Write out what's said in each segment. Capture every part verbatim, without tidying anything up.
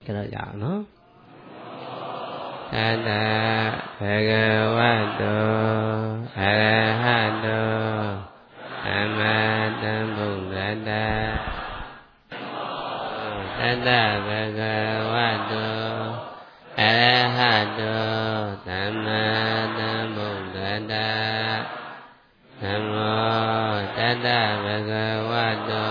cái đó dạo nó Tata Bhagavato Arahato Sama Sambuddhassa Tata Bhagavato Arahato Sama Sambuddhassa Namo Tata Bhagavato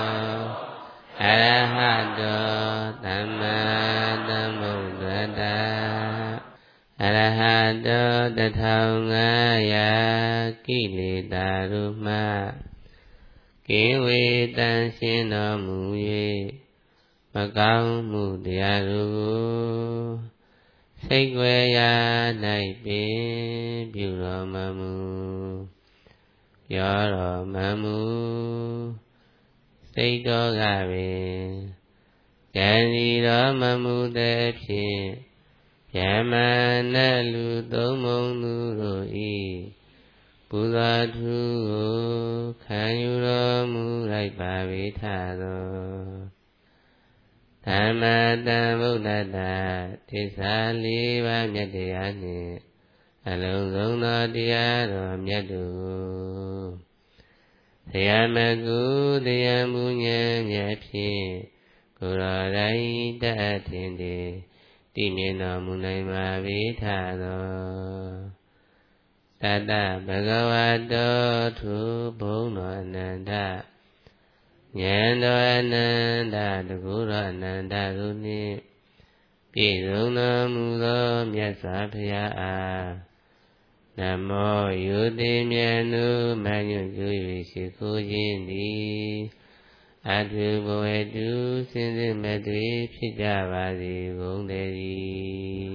Arahato Sama Sambuddhassa Arahato Tathangaya Kilita Ruma Kiwi Tan Shin No Mu Ye Makao Mu Diaru Sikweya Nai Bin Pyuro Mamu Pyoro Mamu Sikto Gabe Janiro Mamu Te Phin Yamana Lu Tomong Nuro I Buddha Kanyuro Mu Rai Pavithado Dhamma Buddha Tisa Liva Myatayani Alung Sung No Tiyaro Myatu Sayamaku Tayamu Nya Myaphin Kuro Rai Ta Tinte Timino Munayma Vithado Tata Bhagavato Thu Bhuno Ananda Nyando Ananda Dhaguro Ananda Runi Pidungno Mudo Myasa Phaya Namo Yuti Myanu Manyu Yuyi Shikho Jindi Adu Boedu Sindhi Medri Pijavadi Gunderi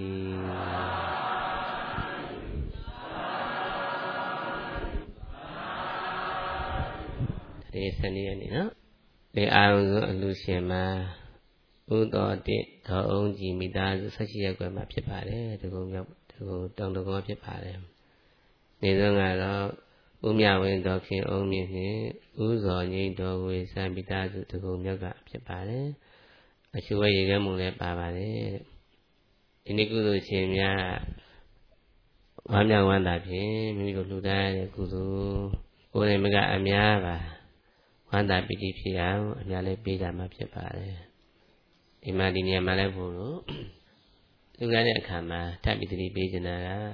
Tadi sendiri ni no. Di awal Luciana Udo Di Taung Jimida Sasia Gua Ma Pipare Tukung Yap Tukung Tong Tukung Pipare Ni Dongaro Umya Wendo King Omi Ni Uzo Ni Do We Sambita Tukung Yaga Pipare Ashua Yiga Mule Pavare Ini Kudu Chimya Wamya Wanda Pi Miko Luda Kudu Ure Mega Amyava Wanda Piti Pia Amyale Pida Ma Pipare Imadinia Malaburu Lugane Kama Tapitri Pijana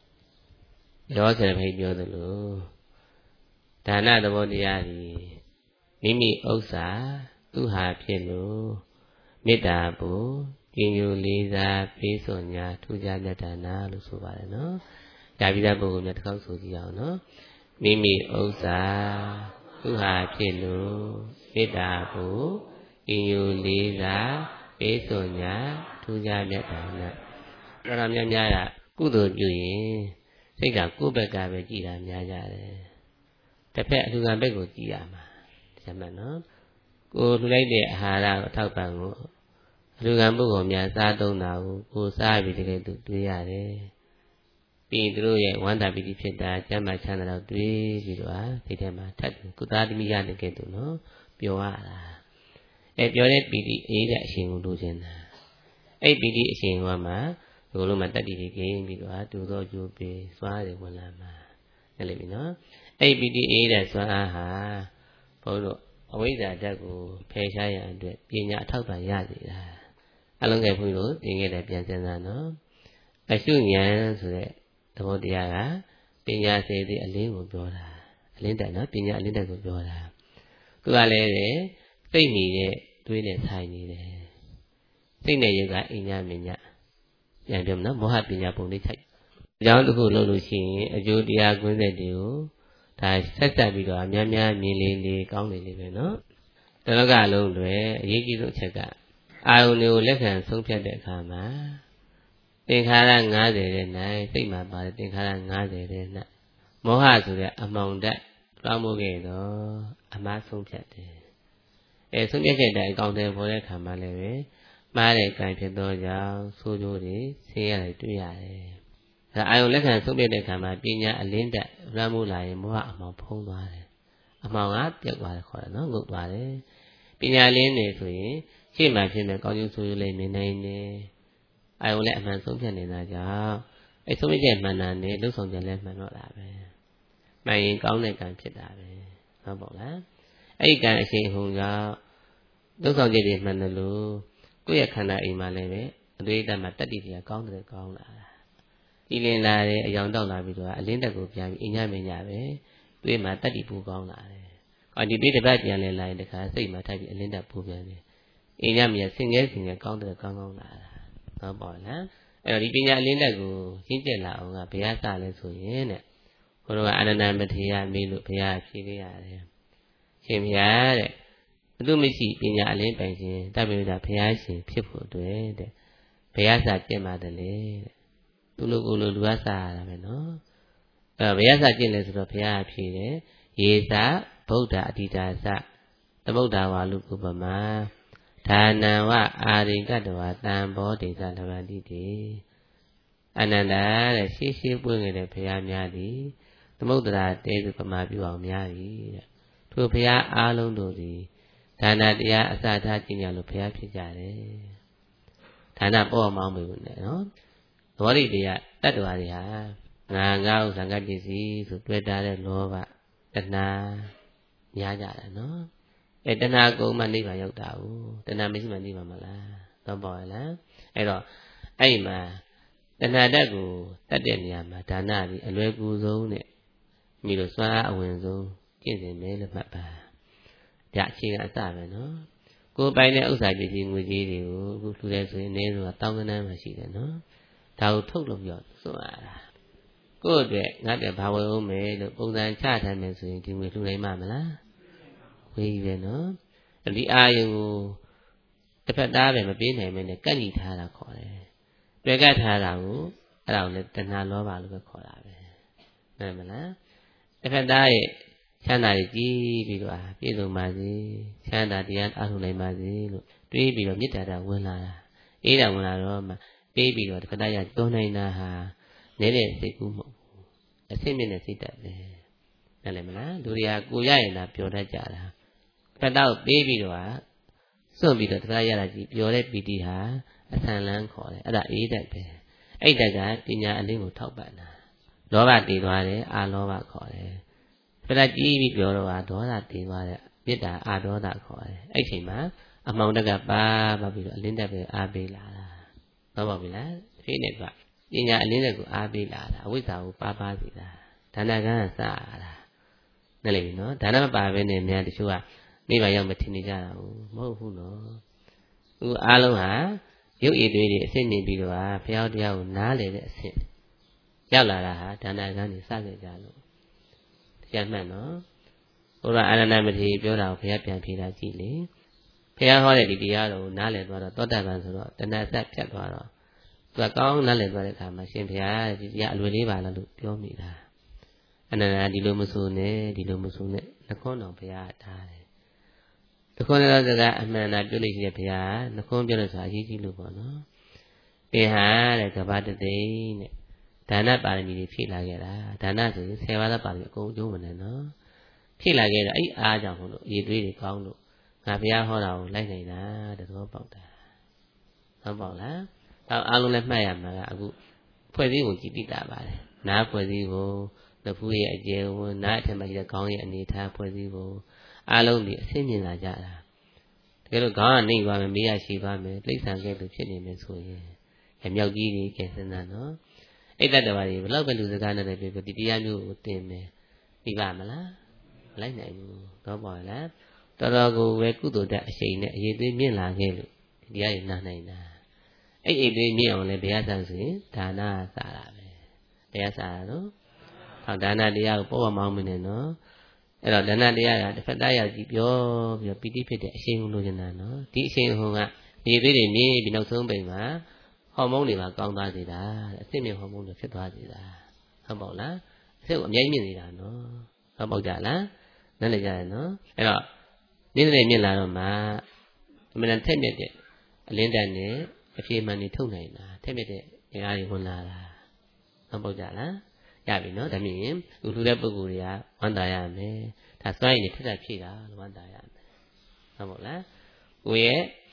Yosa Payodulu Dana the Bodiari Mimi Osa Tuha Pilu Midabu Kinyu Liza Pisonia Tuja Dana Lusuvarano Davida Bogumia Kausudiano Mimi Osa Tuha Pilu Midabu Kinyu Liza Pisonia Tuja Dana Ramya Nyara Kudo Juyi Sega Kubeka Vegida Nyajare The pet who can beg with Yama Samano Go to lady Hara Taupango Lugambo Miasa now go sabi to Tuyare Being through yet one that be the Jama channel of three Vidua Pitema Tat Kutadimian to get to know Pioara If your eight be the eight action illusion eight be the action Wama Guluma Tadi game Vidua to go you be swallowed one lama Elimino A B D A that's aha Polo away that go Pesha and Pina Taupa Yadi Along a Pulu, being at Piazano I soon yan so that the Modiara Pina say the Alin Bora Linda not Pina Linda Bora Kuale say me doing it tiny there. Think that you got in Yaminia Yadam no more happy Yaponi type. Down to go Lulushi, a Judia Gwendu. Tai set that we got Yamia Milly County living, no? The Loga alone, Yiki don't check out. I only let her so get the karma. Think Haran Gade night, think my body, think Haran Gade night. Moha to that among that, Ramogado, a mass so chat. A so get that counter for the karma levy. Mare can get doja, so do this, say I do ya. I will let her so be the karma, Pina and Linda, Ramula, Moha among Pongware. Among up, get what I call no good ware. Pina Lene, ရှေ့မှာဖြစ်မဲ့ကောင်းကျိုးဆိုးကျိုးလည်းမြင်နိုင်တယ်အာယုံလည်းအမှန်ဆုံးဖြတ်နေတာကြောင့်အဲ့ဆုံးဖြတ်ချက်မှန်တာနဲ့လှုပ်ဆောင်ချက်လည်းမှန်တော့တာပဲမှန်ရင်ကောင်းတဲ့ကံဖြစ်တာပဲဟုတ်ပါလားအဲ့ဒီကံအရှိန်ဟုန်ကြောင့်လှုပ်ဆောင်ချက်တွေမှန်တယ်လို့ကိုယ့်ရဲ့ခန္ဓာအိမ်မှာလည်းပဲအသွေးတက်မှာတတ္တိတရားကောင်းတယ်ကောင်းလာတာဒီလင်လာတယ်အယောင်တောက်လာပြီးတော့အလင်းတက်ကိုပြန်ပြီးအညမင်းညပဲသွေးမှာတတ္တိပူကောင်းလာတယ်အော်ဒီသွေးတစ်ပတ်ပြန်လဲလာရင်တခါစိတ်မှာထိုက်ပြီးအလင်းတက်ပူပြန်တယ်အညမင်းဆင်ငဲဆင်ငဲကောင်းတယ်ကောင်းကောင်းလာတာဟုတ်ပါလားအဲ့တော့ဒီပညာအလင်းတက်ကိုရှင်းကျက်လာအောင်ကဘုရားစလဲဆိုရင်တဲ့ဘုရားအာနန္ဒမထေရမေးလို့ဘုရားဖြေပေးရတယ်ရှင်ဘုရားတဲ့ဘုသူမရှိပညာအလင်းပိုင်ခြင်းတပ္ပိဝိဒဘုရားရှင်ဖြစ်ဖို့အတွက်တဲ့ဘုရားစာကျင့်ပါတယ်လေတဲ့သူလိုကိုလိုလူအစာရတာပဲနော်အဲဘုရားစာကျင့်လဲဆိုတော့ဘုရားဖြေတယ်ယေစာဗုဒ္ဓအတ္တိတာသသမုဒ္ဒဝါလူကုပမာဒါနံဝအာရိကတဝါတံဘောဒိသလဗန္တိတိအနန္တတဲ့ရှေးရှေးပွင့်ခဲ့တဲ့ဘုရားများသည်သမုဒ္ဒရာတဲသူပမာပြုအောင်များသည်တဲ့ထိုဘုရားအားလုံးတို့သည်ဒါနတရားအစထားကျင့်ကြလို့ဘုရားဖြစ်ကြတယ်ဒါနပေါ်အောင်မောင်းမှုနဲ့နော်သဘောရိတရားတတ္တဝါတွေဟာငါငါဥစ္စာငါပစ္စည်းဆိုတွေ့တာတဲ့လောဘတဏှာများကြတယ်နော်အဲတဏှာကုံမှနိဗ္ဗာန်ရောက်တာကိုတဏှာမရှိမှနိဗ္ဗာန်မလားတော့ပေါ်ရလားအဲ့တော့အဲ့မှာတဏှာတက်ကိုတတ်တဲ့နေရာမှာဒါနဒီအလွယ်ကူဆုံးနဲ့မိလို့စွမ်းအားအဝင်ဆုံးကျင့်စဉ်မယ်လို့မှတ်ပါဒါအခြေခံအစပဲနော်ကိုယ်ပိုင်တဲ့ဥစ္စာပစ္စည်းငွေကြေးတွေကိုအခုလှူတယ်ဆိုရင်အနည်းဆုံးတောင်းကနန်းမှရှိတယ်နော်ဒါကိုထုတ်လို့ပြောစွန့်ရတာကိုယ့်အတွက်ငါတည်းဘာဝယ်အောင်မယ်လို့ပုံစံချထားမယ်ဆိုရင်ဒီငွေလှူနိုင်မှာမလားဝေးပဲနော်ဒီအာယုံကိုတစ်ဖက်သားပဲမပေးနိုင်မင်းနဲ့ကန့်ညီထားတာခေါ်တယ်တွေ့ကတ်ထားတာကိုအဲ့ဒါကိုလည်းတဏှာလောဘလို့ပဲခေါ်တာပဲနားမလားတစ်ဖက်သားရဲ့ချမ်းသာတွေကြည်ပြီးတော့ပြည့်စုံပါစေချမ်းသာတရားအားထုတ်နိုင်ပါစေလို့တွေးပြီးတော့မေတ္တာတာဝင်လာတာအေးတာဝင်လာတော့မှပေးပြီးတော့တစ်ဖက်သားရတွန်းနိုင်တာဟာနေတဲ့စိတ်ကူးမဟုတ်ဘူးအဆင့်မြင့်တဲ့စိတ်ဓာတ်ပဲနားလည်မလားလူတွေကကိုရရင်သာပျော်တတ်ကြတာဖက်သားကိုပေးပြီးတော့စွန့်ပြီးတော့တစ်ဖက်သားရတာကြည့်ပျော်တဲ့ပီတိဟာအဆန်လန်းခေါ်တယ်အဲ့ဒါအေးတတ်ပဲအဲ့တက်ကပညာအလင်းကိုထောက်ပံ့တာလောဘတည်သွားတယ်အာလောဘခေါ်တယ်ဖက်သားကြည့်ပြီးပြောတော့ဟာဒေါသတည်သွားတယ်မေတ္တာအာဒေါသခေါ်တယ်အဲ့ချိန်မှာအမှောင်တက်ကပါပါပြီးတော့အလင်းတက်ပဲအားပေးလာတာတော့ပါပြီလားဒီနေ့ကပညာအလင်းတက်ကိုအားပေးလာတာအဝိဇ္ဇာကိုပါပါစေတာဒါနကံစတာနားလည်ပြီနော်ဒါနမပါဘဲနဲ့များတချို့ကနိဗ္ဗာန်ရောက်မထင်နေကြတာဘူးမဟုတ်ဘူးနော်သူအားလုံးဟာရုပ်ရည်တွေတွေအစစ်နေပြီးတော့ဘုရားတရားကိုနားလေတဲ့အစစ်ရောက်လာတာဟာဒါနကံနေစခဲ့ကြလို့တရားမှန်နော်ဘုရားအာနန္ဒမထေရပြောတာကိုဘုရားပြန်ဖြေတာကြည့်လေဘုရားဟောတဲ့ဒီတရားတော်ကိုနားလည်သွားတော့သောတာပန်ဆိုတော့တဏှာဆက်ဖြတ်သွားတော့သူကကောင်းနားလည်သွားတဲ့အခါမှာရှင်ဘုရားဒီတရားအလွယ်လေးပါလားလို့ပြောမိတာအနန္ဒာဒီလိုမဆိုနဲ့ဒီလိုမဆိုနဲ့နှခွန်းတော်ဘုရားထားတယ်နှခွန်းတော်စကားအမှန်တရားပြောလို့ရှိတဲ့ဘုရားနှခွန်းပြောလို့ဆိုတာအရေးကြီးလို့ပေါ့နော်သင်ဟာတဲ့ကဘာတသိန်းတဲ့ဒါနပါရမီတွေဖြည့်လာခဲ့တာဒါနဆိုရင်ဆယ်ပါးသောပါရမီအကုန်အကျိုးဝင်တယ်နော်ဖြည့်လာခဲ့တော့အဲ့အားကြောင့်မို့လို့ရည်သွေးတွေကောင်းလို့ငါဘုရားဟောတာကိုလိုက်နိုင်တာတတော်ပေါက်တာဟုတ်ပါလားဒါအားလုံးလည်းမှတ်ရမှာကအခုဖွဲ့စည်းကိုကြည့်တိတာပါတယ်နားဖွဲ့စည်းကိုလဖူးရဲ့အကျယ်ဝန်းနားအထက်မှာရှိတဲ့ခေါင်းရဲ့အနေထားဖွဲ့စည်းကိုအားလုံးဒီအဆင့်မြင့်လာကြတာတကယ်လို့ခေါင်းကနေပါမယ်မေးရရှိပါမယ်တိဋ္ဌာန်ကဲ့သို့ဖြစ်နေမယ်ဆိုရင်အမြောက်ကြီးတွေကဲစဉ်းစားနော်အဲ့တတ္တဝါတွေဘလောက်ပဲလူစကားနဲ့လည်းပြောဒီတရားမျိုးကိုသင်မယ်ပြီးပါမလားမလိုက်နိုင်ဘူးတော့ပါလားတော်တော်ကိုပဲကုသိုလ်တက်အရှိန်နဲ့အရေးသွေးမြင့်လာခဲ့လို့ဒီတရားတွေနားနိုင်တာအဲ့အိတ်သွေးမြင့်အောင်လည်းဘုရားဆန်းဆိုရင်ဒါနစားတာပဲဘုရားစားတာနော်ဟောဒါနတရားကိုပေါ်ပါမောင်းမနေနော်အဲ့တော့ဒါနတရားကတစ်ဖက်သားရောက်ကြည့်ပြောပြီးတော့ပီတိဖြစ်တဲ့အရှိန်ဟုလိုချင်တာနော်ဒီအရှိန်ဟုကဒီသွေးတွေမြင့်ပြီးနောက်ဆုံးပိန်မှာဟော်မုန်းတွေမှာကောင်းသွားစေတာအစစ်မြင့်ဟော်မုန်းတွေဖြစ်သွားစေတာဟုတ်ပါ့လားအစစ်ကိုအများကြီးမြင့်နေတာနော်ဟုတ်ပါ့ကြလားနားလည်ကြရနော်အဲ့တော့နည်းနည်းမြင့်လာတော့မှအမှန်တန်ထက်မြက်တဲ့အလင်းတန်နဲ့အပြေမှန်နေထုတ်နိုင်တာထက်မြက်တဲ့အင်အားတွေဝင်လာတာဟုတ်ပါ့ကြလားရပြီနော်ဒါမြင်ရင်ဥထူတဲ့ပုဂ္ဂိုလ်တွေကဝမ်းသာရမယ်ဒါစွမ်းရည်နဲ့ထက်ထက်ဖြည့်တာလို့ဝမ်းသာရမယ်ဟုတ်ပါ့လားကိုယ့်ရဲ့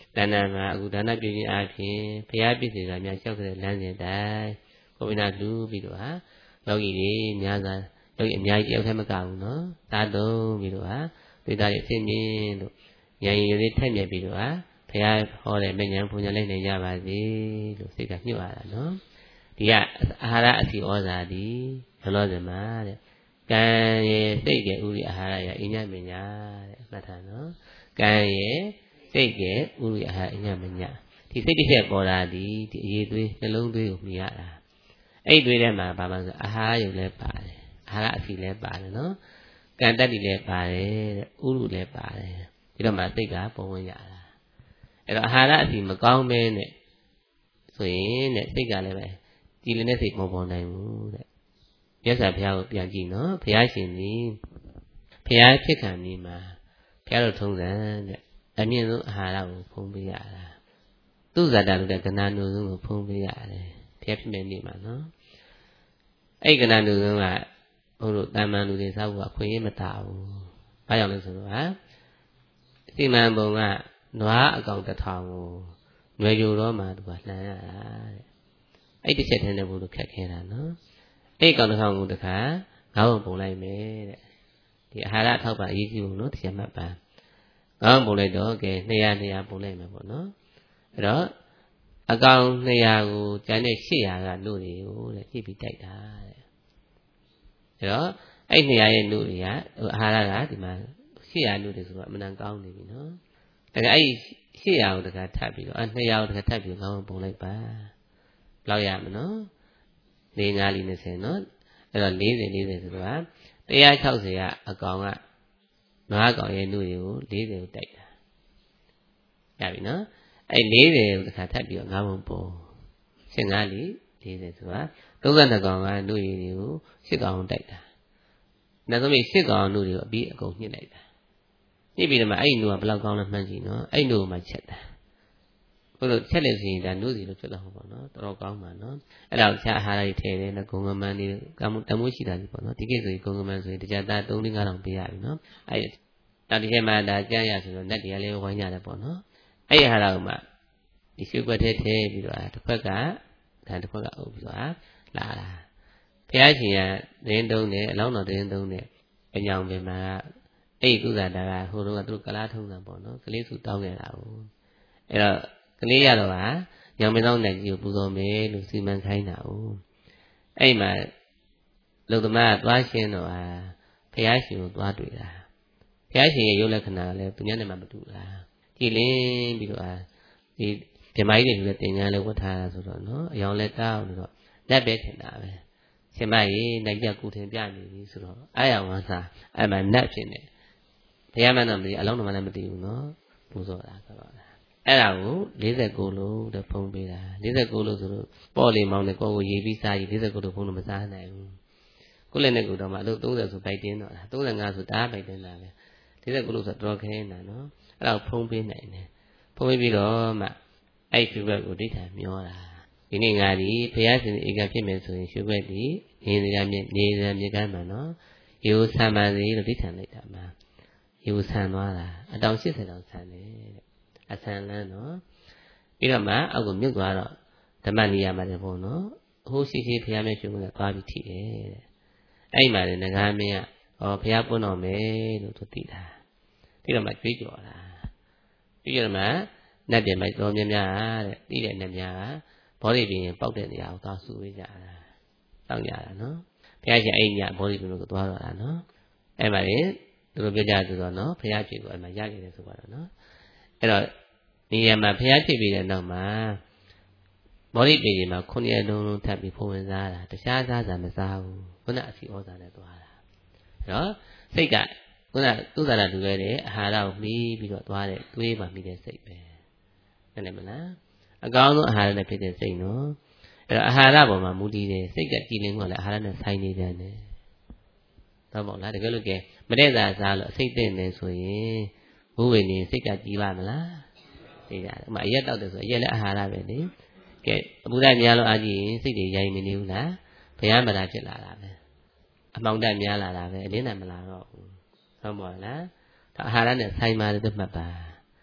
ဒါနမှာအခုဒါနပြုခြင်းအပြင်ဘုရားပြည့်စုံစွာများလျှောက်တဲ့လမ်းစဉ်တိုင်းကိုဝိနာလူပြီးတော့ဟာယောဂီတွေများစွာယောဂီအများကြီးတယောက်တည်းမကဘူးနော်သာတုံးပြီးတော့ဟာသိသားရဲ့အဖြစ်မြင်လို့ဉာဏ်ရည်လေးထက်မြက်ပြီးတော့ဟာဘုရားဟောတဲ့မဉ္ဇဉ်ဘုံဉာဏ်လေးနဲ့ရပါစေလို့စိတ်ကညှို့ရတာနော်ဒီကအာဟာရအစီဩဇာဒီလောလောဆယ်မှာတဲ့ကံရဲ့စိတ်ရဲ့ဥရိအာဟာရရဲ့အညမညာတဲ့မှတ်ထားနော်ကံရဲ့စိတ်ရဲ့ဥရိအာဟာရအညမညာဒီစိတ်တစ်ချက်ပေါ်လာဒီဒီအရေးသွေးနှလုံးသွေးကိုမြင်ရတာအဲ့ဒီသွေးထဲမှာဘာမှဆိုအာဟာရယုတ်လည်းပါတယ်အာဟာရအစီလည်းပါတယ်နော်ကံတတ္တိလည်းပါတယ်တဲ့ဥရုလည်းပါတယ်ပြီးတော့မှစိတ်ကပုံဝင်ရတာအဲ့တော့အာဟာရအစီမကောင်းမဲနဲ့ဆိုရင်တဲ့စိတ်ကလည်းပဲကြည်လင်တဲ့စိတ်မပေါ်နိုင်ဘူးတဲ့မြတ်စွာဘုရားကိုပြန်ကြည့်နော်ဘုရားရှင်ကြီးဘုရားဖြစ်ခံနေမှာဘုရားတို့ထုံးစံတဲ့အမြင့်ဆုံးအာဟာရကိုဖုံးပေးရတာသူဇာတလို့တဲ့ကဏ္ဍနုဆုံးကိုဖုံးပေးရတယ်ဘုရားဖြစ်မဲ့နေမှာနော်အဲ့ကဏ္ဍနုဆုံးကဘုလို့တာမန်လူတွေစားဖို့အခွင့်အရေးမတာဘူးဘာကြောင့်လဲဆိုတော့ဟာစီမံပုံကနွားအကောင်တစ်ထောင်ကိုຫນွေကြိုတော့မှသူကလှန်ရတာတဲ့အဲ့တစ်ချက်တည်းနဲ့ဘုလို့ခက်ခဲတာနော်အဲ့ကောင်တစ်ထောင်ကိုတခါငါ့ကိုပုံလိုက်မယ်တဲ့ဒီအာဟာရထောက်ပံ့အရေးကြီးဘူးနော်တရားမှတ်ပါငါ့ကိုပုံလိုက်တော့ကဲနှစ်ရာနှစ်ရာပုံလိုက်မယ်ပေါ့နော်အဲ့တော့အကောင်နှစ်ရာကိုကျန်တဲ့ရှစ်ရာကနှုတ်တွေကိုတဲ့ညှိပြီးတိုက်တာတဲ့အဲ့တော့အဲ့နှစ်ရာရဲ့နှုတ်တွေကအာဟာရကဒီမှာရှစ်ရာနှုတ်တွေဆိုတော့အမှန်တန်ကောင်းနေပြီနော်ဒါကအဲ့ရှစ်ရာကိုတခါထပ်ပြီးတော့အဲ့နှစ်ရာကိုတခါထပ်ပြီးငါ့ကိုပုံလိုက်ပါဘယ်လောက်ရမနော်လေးငါးလေးနှစ်ဆယ်နော်အဲ့တော့လေးဆယ်လေးဆယ်ဆိုတော့တစ်ရာခြောက်ဆယ်ကအကောင်ကငါးကောင်ရဲ့နှုတ်တွေကိုလေးဆယ်ကိုတိုက်တာရပြီနော်အဲ့လေးဆယ်ကိုတစ်ခါထပ်ပြီးတော့ငါးပုံပုံရှစ်ငါးလေးလေးဆယ်ဆိုတော့သုံးဆယ်နှစ်ကောင်ကနှုတ်ရည်တွေကိုရှစ်ကောင်တိုက်တာနောက်ဆုံးပြီးရှစ်ကောင်နှုတ်တွေကိုအပြီးအကုန်ညှစ်လိုက်တာညှစ်ပြီးတော့မှအဲ့ဒီနှုတ်ကဘယ်လောက်ကောင်းလဲမှန်းကြည့်နော်အဲ့နှုတ်ကိုမှချက်တာဘုလို့ချက်လို့ရှိရင်ဒါနှုတ်စီလို့ဖြစ်တော့မှာပေါ့နော်တော်တော်ကောင်းပါနော်အဲ့ဒါကိုချအာဟာရတွေထည့်တယ်နော်ဂုံကမန်းတွေကမှုတမိုးရှိတာကြီးပေါ့နော်ဒီကိစ္စဆိုရင်ဂုံကမန်းဆိုရင်တရားသားသုံးသိန်းငါးထောင်ပေးရပြီနော်အဲ့နောက်ဒီထဲမှာဒါကြမ်းရဆိုတော့နတ်တွေကလည်းဝိုင်းကြတယ်ပေါ့နော်အဲ့ဒီဟာကမှဒီရွှေကွက်ထဲထည့်ပြီးတော့တစ်ခွက်ကဒါတစ်ခွက်ကအုပ်ပြီးတော့လာတာဘုရားရှင်ကတင်းတုံးနဲ့အလောင်းတော်တင်းတုံးနဲ့အညောင်ပင်မှာအဲ့ဒီကုသတာကဟိုတုန်းကသူတို့ကလားထုံးတာပေါ့နော်ကလေးစုတောင်းခဲ့တာကိုအဲ့တော့ကလေးရတော့ဟာညောင်ပင်သောနိုင်ကြီးကိုပူဇော်မယ်လို့စီမံခိုင်းတာ哦အဲ့မှာလူသမားကသွားရှင်းတော့ဟာဘုရားရှင်ကိုသွားတွေ့တာဘုရားရှင်ရဲ့ရုပ်လက္ခဏာလည်းသူများနဲ့မှမတူလားကြည်လင်းပြီးတော့ဟာဒီဓမ္မကြီးတွေလည်းသင်္ကန်းလည်းဝတ်ထားတာဆိုတော့နော်အယောင်လည်းတောင်းပြီးတော့လက်ပဲထင်တာပဲရှင်မကြီးနိုင်ကြကူထင်ပြနေပြီဆိုတော့အာရဝါစာအဲ့မှာနတ်ဖြစ်နေဘုရားမန်းတော်မသိအလုံးတော်မှလည်းမသိဘူးနော်ပူဇော်တာဆိုတော့အဲ့ဒါကိုလေးဆယ်ကိုလို့တဲ့ဖုံးပေးတာလေးဆယ်ကိုလို့ဆိုတော့ပေါ့လေးမောင်းနဲ့ကိုယ်ကိုရေးပြီးစားရေးလေးဆယ်ကိုလို့ဖုံးလို့မစားနိုင်ဘူးကိုလည်းနဲ့ကိုတော့မှအလုပ်သုံးဆယ်ဆိုပိုက်တင်းတော့တာသုံးဆယ်ငါဆိုတအားပိုက်တင်းတာပဲလေးဆယ်ကိုလို့ဆိုတော့တော်ခဲနေတာနော်အဲ့ဒါကိုဖုံးပေးနိုင်တယ်ဖုံးပေးပြီးတော့မှအဲ့ရွှေဘက်ကိုဒိဋ္ဌာမျောတာဒီနေ့ငါဒီဘုရားရှင်ဧကဖြစ်မယ်ဆိုရင်ရွှေဘက်ဒီနေစရာမြစ်နေစရာမြစ်ကမ်းမှာနော်ရေဆံပါစေလို့ဒိဋ္ဌာလိုက်တာမှာရေဆံသွားတာအတောင်ရှစ်ဆယ်တောင်ဆံတယ်တဲ့အဆန်လန်းနော်ပြီးတော့မှအောက်ကိုမြုပ်သွားတော့ဓမ္မနိယမှာတယ်ပေါ့နော်ဟိုးရှိရှိဘုရားမြတ်ရှင်ကသွားပြီးထိတယ်တဲ့အဲ့မှာလည်းငကားမင်းကဟောဘုရားပွန်းတော်မယ်လို့သူသိတာပြီးတော့မှကြွေးကြော်တာပြီးတော့မှနတ်တယ်မိုက်တော်များများတဲ့ပြီးတဲ့နတ်များကဘောဓိပင်ပေါက်တဲ့နေရာကိုသွားဆူဝေးကြတာတောင်းကြတာနော်ဘုရားရှင်အဲ့ညဘောဓိပင်ကိုသွားတော့တာနော်အဲ့မှာလေသူတို့ပြောကြဆိုတော့နော်ဘုရားဖြစ်ကိုအဲ့မှာရခဲ့တယ်ဆိုတော့နော်အဲ့တော့နေရာမှာဘုရားဖြစ်ပြီးတဲ့နောက်မှာမောရိပေကြီးမှာခုနှစ်ရက်လုံးလုံးထပ်ပြီးဖုံးဝင်စားတာတခြားစားစားမစားဘူးခုနအစီဩဇာနဲ့သွားတာအဲ့တော့စိတ်ကခုနသူဇာတာတူခဲ့တဲ့အာဟာရကိုမှီးပြီးတော့သွားတဲ့တွေးမှမှီတဲ့စိတ်ပဲနားလည်မလားအကောင်းဆုံးအာဟာရနဲ့ဖြစ်တဲ့စိတ်နော်အဲ့တော့အာဟာရပေါ်မှာမူတည်တယ်စိတ်ကကြည်လင်ကလည်းအာဟာရနဲ့ဆိုင်နေတယ်နဲ့တော့ပေါ့လားတကယ်လို့ကဲမတဲ့သာစားလို့အစိတ်သိနေဆိုရင်ဘုဝေနေစိတ်ကကြည်ပါမလားသိကြတယ်ဥမာအရက်တောက်တယ်ဆိုအရက်လည်းအာဟာရပဲလေကဲအပူဓာတ်များလို့အားကြီးရင်စိတ်တွေရိုင်းမနေဘူးလားဘုရားမလာဖြစ်လာတာပဲအမှောင်ဓာတ်များလာတာပဲအလင်းနဲ့မလာတော့ဘူးဟုတ်ပါလားဒါအာဟာရနဲ့ဆိုင်ပါတယ်သူမှတ်ပါ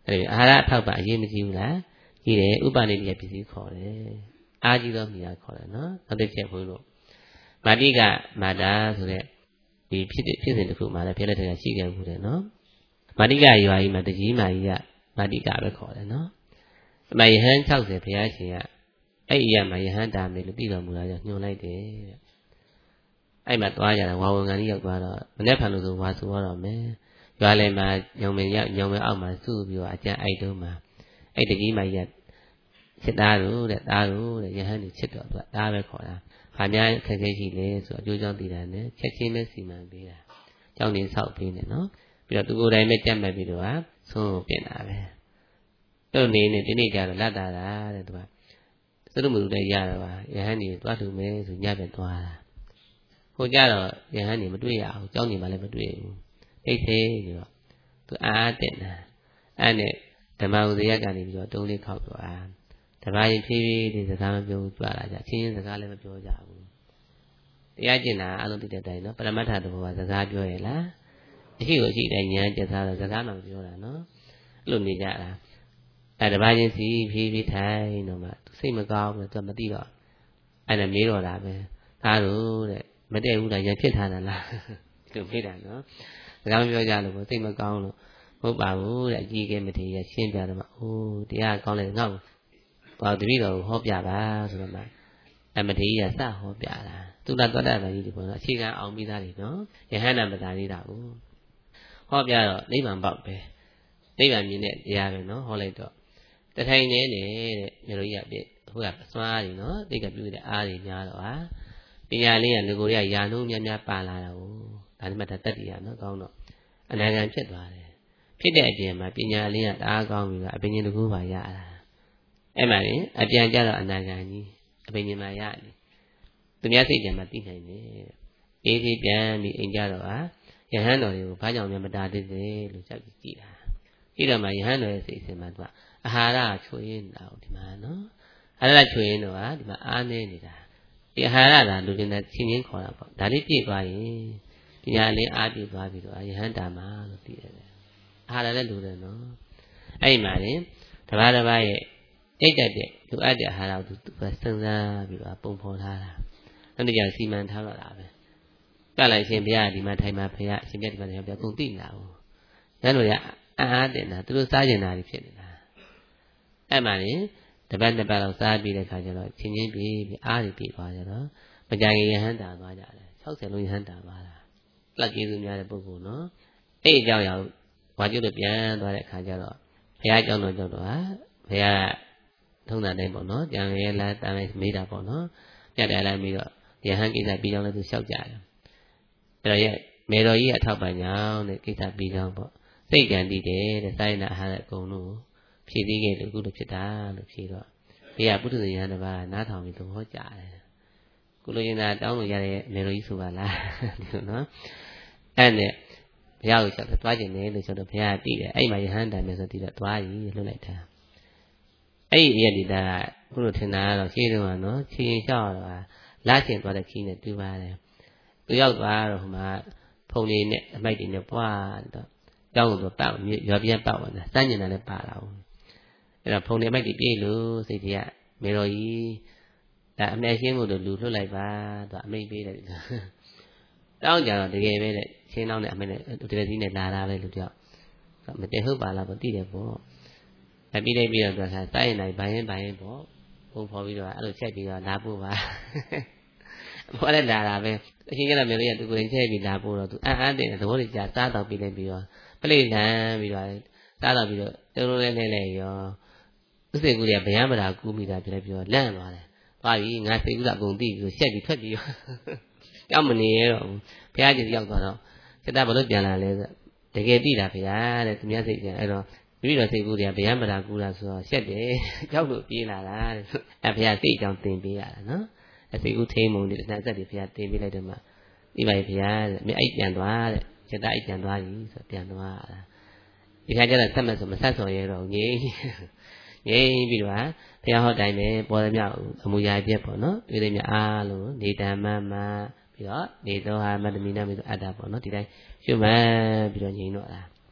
အဲ့ဒါအာဟာရအထောက်ပံ့အရေးမကြီးဘူးလားကြီးတယ်ဥပနိတိယပစ္စည်းခေါ်တယ်အားကြီးသောမိယာခေါ်တယ်နော်နောက်တစ်ချက်ဘုန်းကြီးတို့မာတိကမာတာဆိုတဲ့ဒီဖြစ်ဖြစ်စဉ်တစ်ခုမှာလည်းဖျက်လက်ထက်ကရှိခဲ့မှုတယ်နော်မာတိကရွာကြီးမှာတကြီးမာကြီးကမာတိကပဲခေါ်တယ်နော်အမယဟန်၆၀ဘုရားရှင်ကအဲ့ဒီရမှာယဟန်တာမေလို့ပြီးတော်မူတာကြောင့်ညွှန်လိုက်တယ်တဲ့အဲ့မှာသွားကြတာဝါဝန်ကန်ကြီးရောက်သွားတော့မနေ့ဖန်လို့ဆိုဝါဆိုတော့မယ်ရွာလည်းမှာညုံမင်းရောက်ညုံမင်းအောက်မှာစုပြီးတော့အကျအိုက်တုံးမှာအဲ့တကြီးမာကြီးကစစ်သားတို့တဲ့သားတို့တဲ့ယဟန်ကြီးချစ်တော်သူကသားပဲခေါ်တာဘာများခက်ခဲရှိလဲဆိုအကျိုးကြောင့်တည်တာနဲ့ချက်ချင်းပဲစီမံပေးတာကြောင်းနေဆောက်ပေးနေနော်ပြီးတော့သူကိုယ်တိုင်ပဲကြက်မှတ်ပြီးတော့ဆုံးကိုပြင်တာပဲတို့နေနေဒီနေ့ကျတော့လက်တာတာတဲ့သူကစရုပ်မှုတွေရတော့ပါယဟန်ကြီးတွားထူမယ်ဆိုညပြန်သွားတာဟိုကြတော့ယဟန်ကြီးမတွေ့ရအောင်ကြောင်းနေမှလည်းမတွေ့ဘူးအိတ်သေးပြီးတော့သူအားတင်တာအဲ့နဲ့ဓမ္မဥဒယကနေပြီးတော့တုံးလေးခောက်သွားတပါးရင်ဖြည်းဖြည်းဒီစကားမပြောဘူးကြွလာကြချင်းချင်းစကားလည်းမပြောကြဘူးတရားကျင့်တာအလုံးသိတဲ့တိုင်နော်ပရမတ္ထတဘောကစကားပြောရလားအရှိကိုအရှိတိုင်းဉာဏ်ကျက်သားတော့စကားမှမပြောတာနော်အဲ့လိုနေကြတာအဲတပါးချင်းစီဖြည်းဖြည်းထိုင်တော့မှသူစိတ်မကောင်းဘူးသူမသိတော့အဲ့ဒါမေးတော့တာပဲသားတို့တဲ့မတည့်ဘူးလားဉာဏ်ဖြစ်ထားတာလားသူမေးတာနော်စကားမပြောကြလို့စိတ်မကောင်းလို့မဟုတ်ပါဘူးတဲ့အကြီးကဲမထေရရှင်းပြတော့မှအိုးတရားကောင်းတယ်ငါ့ကိုဘာတပည့်တော်ဟောပြပါဆိုတော့မှအမထေရစဟောပြတာသူလာတော်တာကြီးဒီပေါ်တော့အခြေခံအောင်ပြီးသားတွေနော်ယဟန္တာမသာသေးတာကိုဟောပြတော့နိဗ္ဗာန်ပေါက်ပဲနိဗ္ဗာန်မြင်တဲ့တရားပဲနော်ဟောလိုက်တော့တထိုင်နေနေတဲ့မျိုးကြီးကပြဟိုကအစွားတွေနော်တိတ်ကပြုတဲ့အားတွေများတော့ဟာပညာလေးကလူကိုရရာနှုံးများများပါလာတာကိုဒါမှမဟုတ်တတ္တိရနော်ကောင်းတော့အနာဂံဖြစ်သွားတယ်ဖြစ်တဲ့အပြင်မှာပညာလေးကတအားကောင်းပြီကအပင်ရှင်တကူပါရတာအဲ့မှာလေအပြန်ကြတော့အနာဂံကြီးအပင်ရှင်မှာရတယ်သူများစိတ်ကြမှာသိနိုင်တယ်အေးသေးပြန်ပြီးအိမ်ကြတော့ဟာယဟန်တော်တွေကိုဘာကြောင့်များမတာသေးသေးလို့ချက်ပြီးကြည်တာကြည့်တော့မှယဟန်တော်ရဲ့စိတ်အစဉ်မှာသူကအဟာရချွေးနေတာဒီမှာနော်အာဟာရချွေးရင်တော့ဟာဒီမှာအားနေနေတာဒီအာဟာရကလူချင်းတဲ့ချင်းချင်းခေါ်တာပေါ့ဒါလေးပြည့်သွားရင်ပညာလေးအားပြည့်သွားပြီးတော့ယဟန်တာမှာလို့သိရတယ်အာဟာရလည်းလူတယ်နော်အဲ့ဒီမှာလေတပါးတပါးရဲ့ကြိတ်တက်တဲ့လူအပ်တဲ့အာဟာရကိုသူကစဉ်းစားပြီးတော့ပုံဖော်ထားတာနောက်တစ်ကြစီမံထားတော့တာပဲပြလိုက်ရှင်ဘုရားဒီမှာထိုင်မှာဘုရားရှင်ပြဒီမှာထိုင်ပြကုန်သိလာဘူးညတို့ရအာအားတင်တာသူတို့စားကျင်တာတွေဖြစ်နေတာအဲ့မှလေတပတ်တစ်ပတ်လောက်စားပြီးတဲ့ခါကျတော့ချင်းချင်းပြီးပြီးအားတွေပြီးသွားကြတော့မကြခင်ယဟန်တာသွားကြတယ်၆၀လုံးယဟန်တာသွားတာလက်ကျေးဇူးများတဲ့ပုဂ္ဂိုလ်နော်အဲ့အကြောင်းရောက်ဝါကျွတ်တို့ပြန်သွားတဲ့ခါကျတော့ဘုရားကြောင်းတော်ကြောင့်တော့ဟာဘုရားထုံးတာတိုင်းပေါ့နော်ကြံရဲလားတမ်းမေးတာပေါ့နော်ပြတ်တယ်လားပြီးတော့ယဟန်ကိစ္စပြီးကြောင်းလည်းသူလျှောက်ကြတယ်အဲ့တော့ရဲ့မေတော်ကြီးအထောက်ပံ့ကြောင်းတဲ့ကိစ္စပြီးကြောင်းပေါ့စိတ်ကြံတည်တယ်တဲ့စိုင်းနာအားတဲ့အကုန်လုံးဖြည့်သေးခဲ့လို့အခုလိုဖြစ်တာလို့ဖြည့်တော့ဘုရားပုထုဇဉ်ယဟန်တစ်ပါးနားထောင်ပြီးသဘောကျတယ်ကုလိုရင်သာတောင်းလို့ရတဲ့မေတော်ကြီးဆိုပါလားဒီလိုနော်အဲ့နဲ့ဘုရားကိုလျှောက်တယ်တွားကျင်တယ်လို့ဆိုတော့ဘုရားတည်တယ်အဲ့မှာယဟန်တိုင်မယ်ဆိုတည်တော့တွားကြီးလှုပ်လိုက်တာအဲ့ဒီရည်ဒီတာခုလိုထင်တာကတော့ရှင်းတော့နော်ချင်းလျှောက်တော့လာချင်သွားတဲ့ခီးနဲ့တူပါတယ်သူရောက်သွားတော့ဟိုမှာဖုန်လေးနဲ့အမိုက်တွေနဲ့ပွားတော့ကြောင်းတော့တောက်ရွာပြတ်ပေါက်သွားစမ်းကျင်တာလည်းပါလာဘူးအဲ့တော့ဖုန်လေးအမိုက်တွေပြေးလို့စိတ်ကြီးကမေတော်ကြီးဒါအမဲရှင်းဖို့လို့လူလွတ်လိုက်ပါတော့အမိတ်ပေးတယ်တောင်းကြတော့တကယ်ပဲတဲ့ရှင်းတော့နဲ့အမိတ်နဲ့တကယ်ကြီးနဲ့လာတာပဲလူတယောက်မတင်ဟုတ်ပါလားပေါ့သိတယ်ပေါ့အပြီးလိုက်ပြီးတော့သူကစိုင်းနိုင်ဘိုင်းရင်ဘိုင်းရင်ပေါ့ဘုံဖော်ပြီးတော့အဲ့လိုချက်ပြီးတော့လာပို့ပါဘောလည်းလာတာပဲအချင်းချင်းတော့မျိုးလေးကသူကိုယ်ချင်းချက်ပြီးလာပို့တော့သူအန်းအန်းတင်တဲ့သဘောတွေကြာစားတော့ပြီးလိုက်ပြီးတော့ပလိလန်ပြီးတော့စားတော့ပြီးတော့တုံးလုံးလဲလဲလဲရောဥစ္စေကူတွေကဗျာမတာကူးမိတာပြလိုက်ပြီးတော့လန့်သွားတယ်သွားပြီငါစိတ်ကူးတာအကုန်သိပြီးဆက်ပြီးထွက်ပြီးတော့ကြောက်မနေရတော့ဘူးဘုရားကြီးရောက်သွားတော့စိတ်သားဘာလို့ပြန်လာလဲဆိုတကယ်သိတာဗျာတဲ့သူများစိတ်ပြန်အဲ့တော့ပြီးတော့စိတ်ကူးတွေကဗျာမတာကူးတာဆိုတော့ဆက်တယ်ကြောက်လို့ပြေးလာတာတဲ့အဲ့ဘုရားစိတ်အကြောင်းသင်ပေးရတာနော်အစိကူထိမ့်မုံတဲ့နှက်ဆက်တွေဘုရားတင်ပေးလိုက်တယ်မှာဒီပါဘုရားတဲ့မြအိတ်ပြန်သွားတဲ့စိတ်သားအိတ်ပြန်သွားပြီဆိုပြန်သွားတာဒီခါကျတော့ဆက်မဲ့ဆိုမဆက်စော်ရဲတော့ငြိမ်းငြိမ်းပြီးတော့ဘုရားဟောတိုင်းပဲပေါ်တယ်မြောက်အမူအရာပြက်ပေါ့နော်တွေ့တယ်မြအားလို့နေတမမပြီးတော့နေသောဟာမတ္တမိနာပြီးတော့အတ္တပေါ့နော်ဒီတိုင်းရှုမှန်းပြီးတော့ငြိမ်းတော့တာ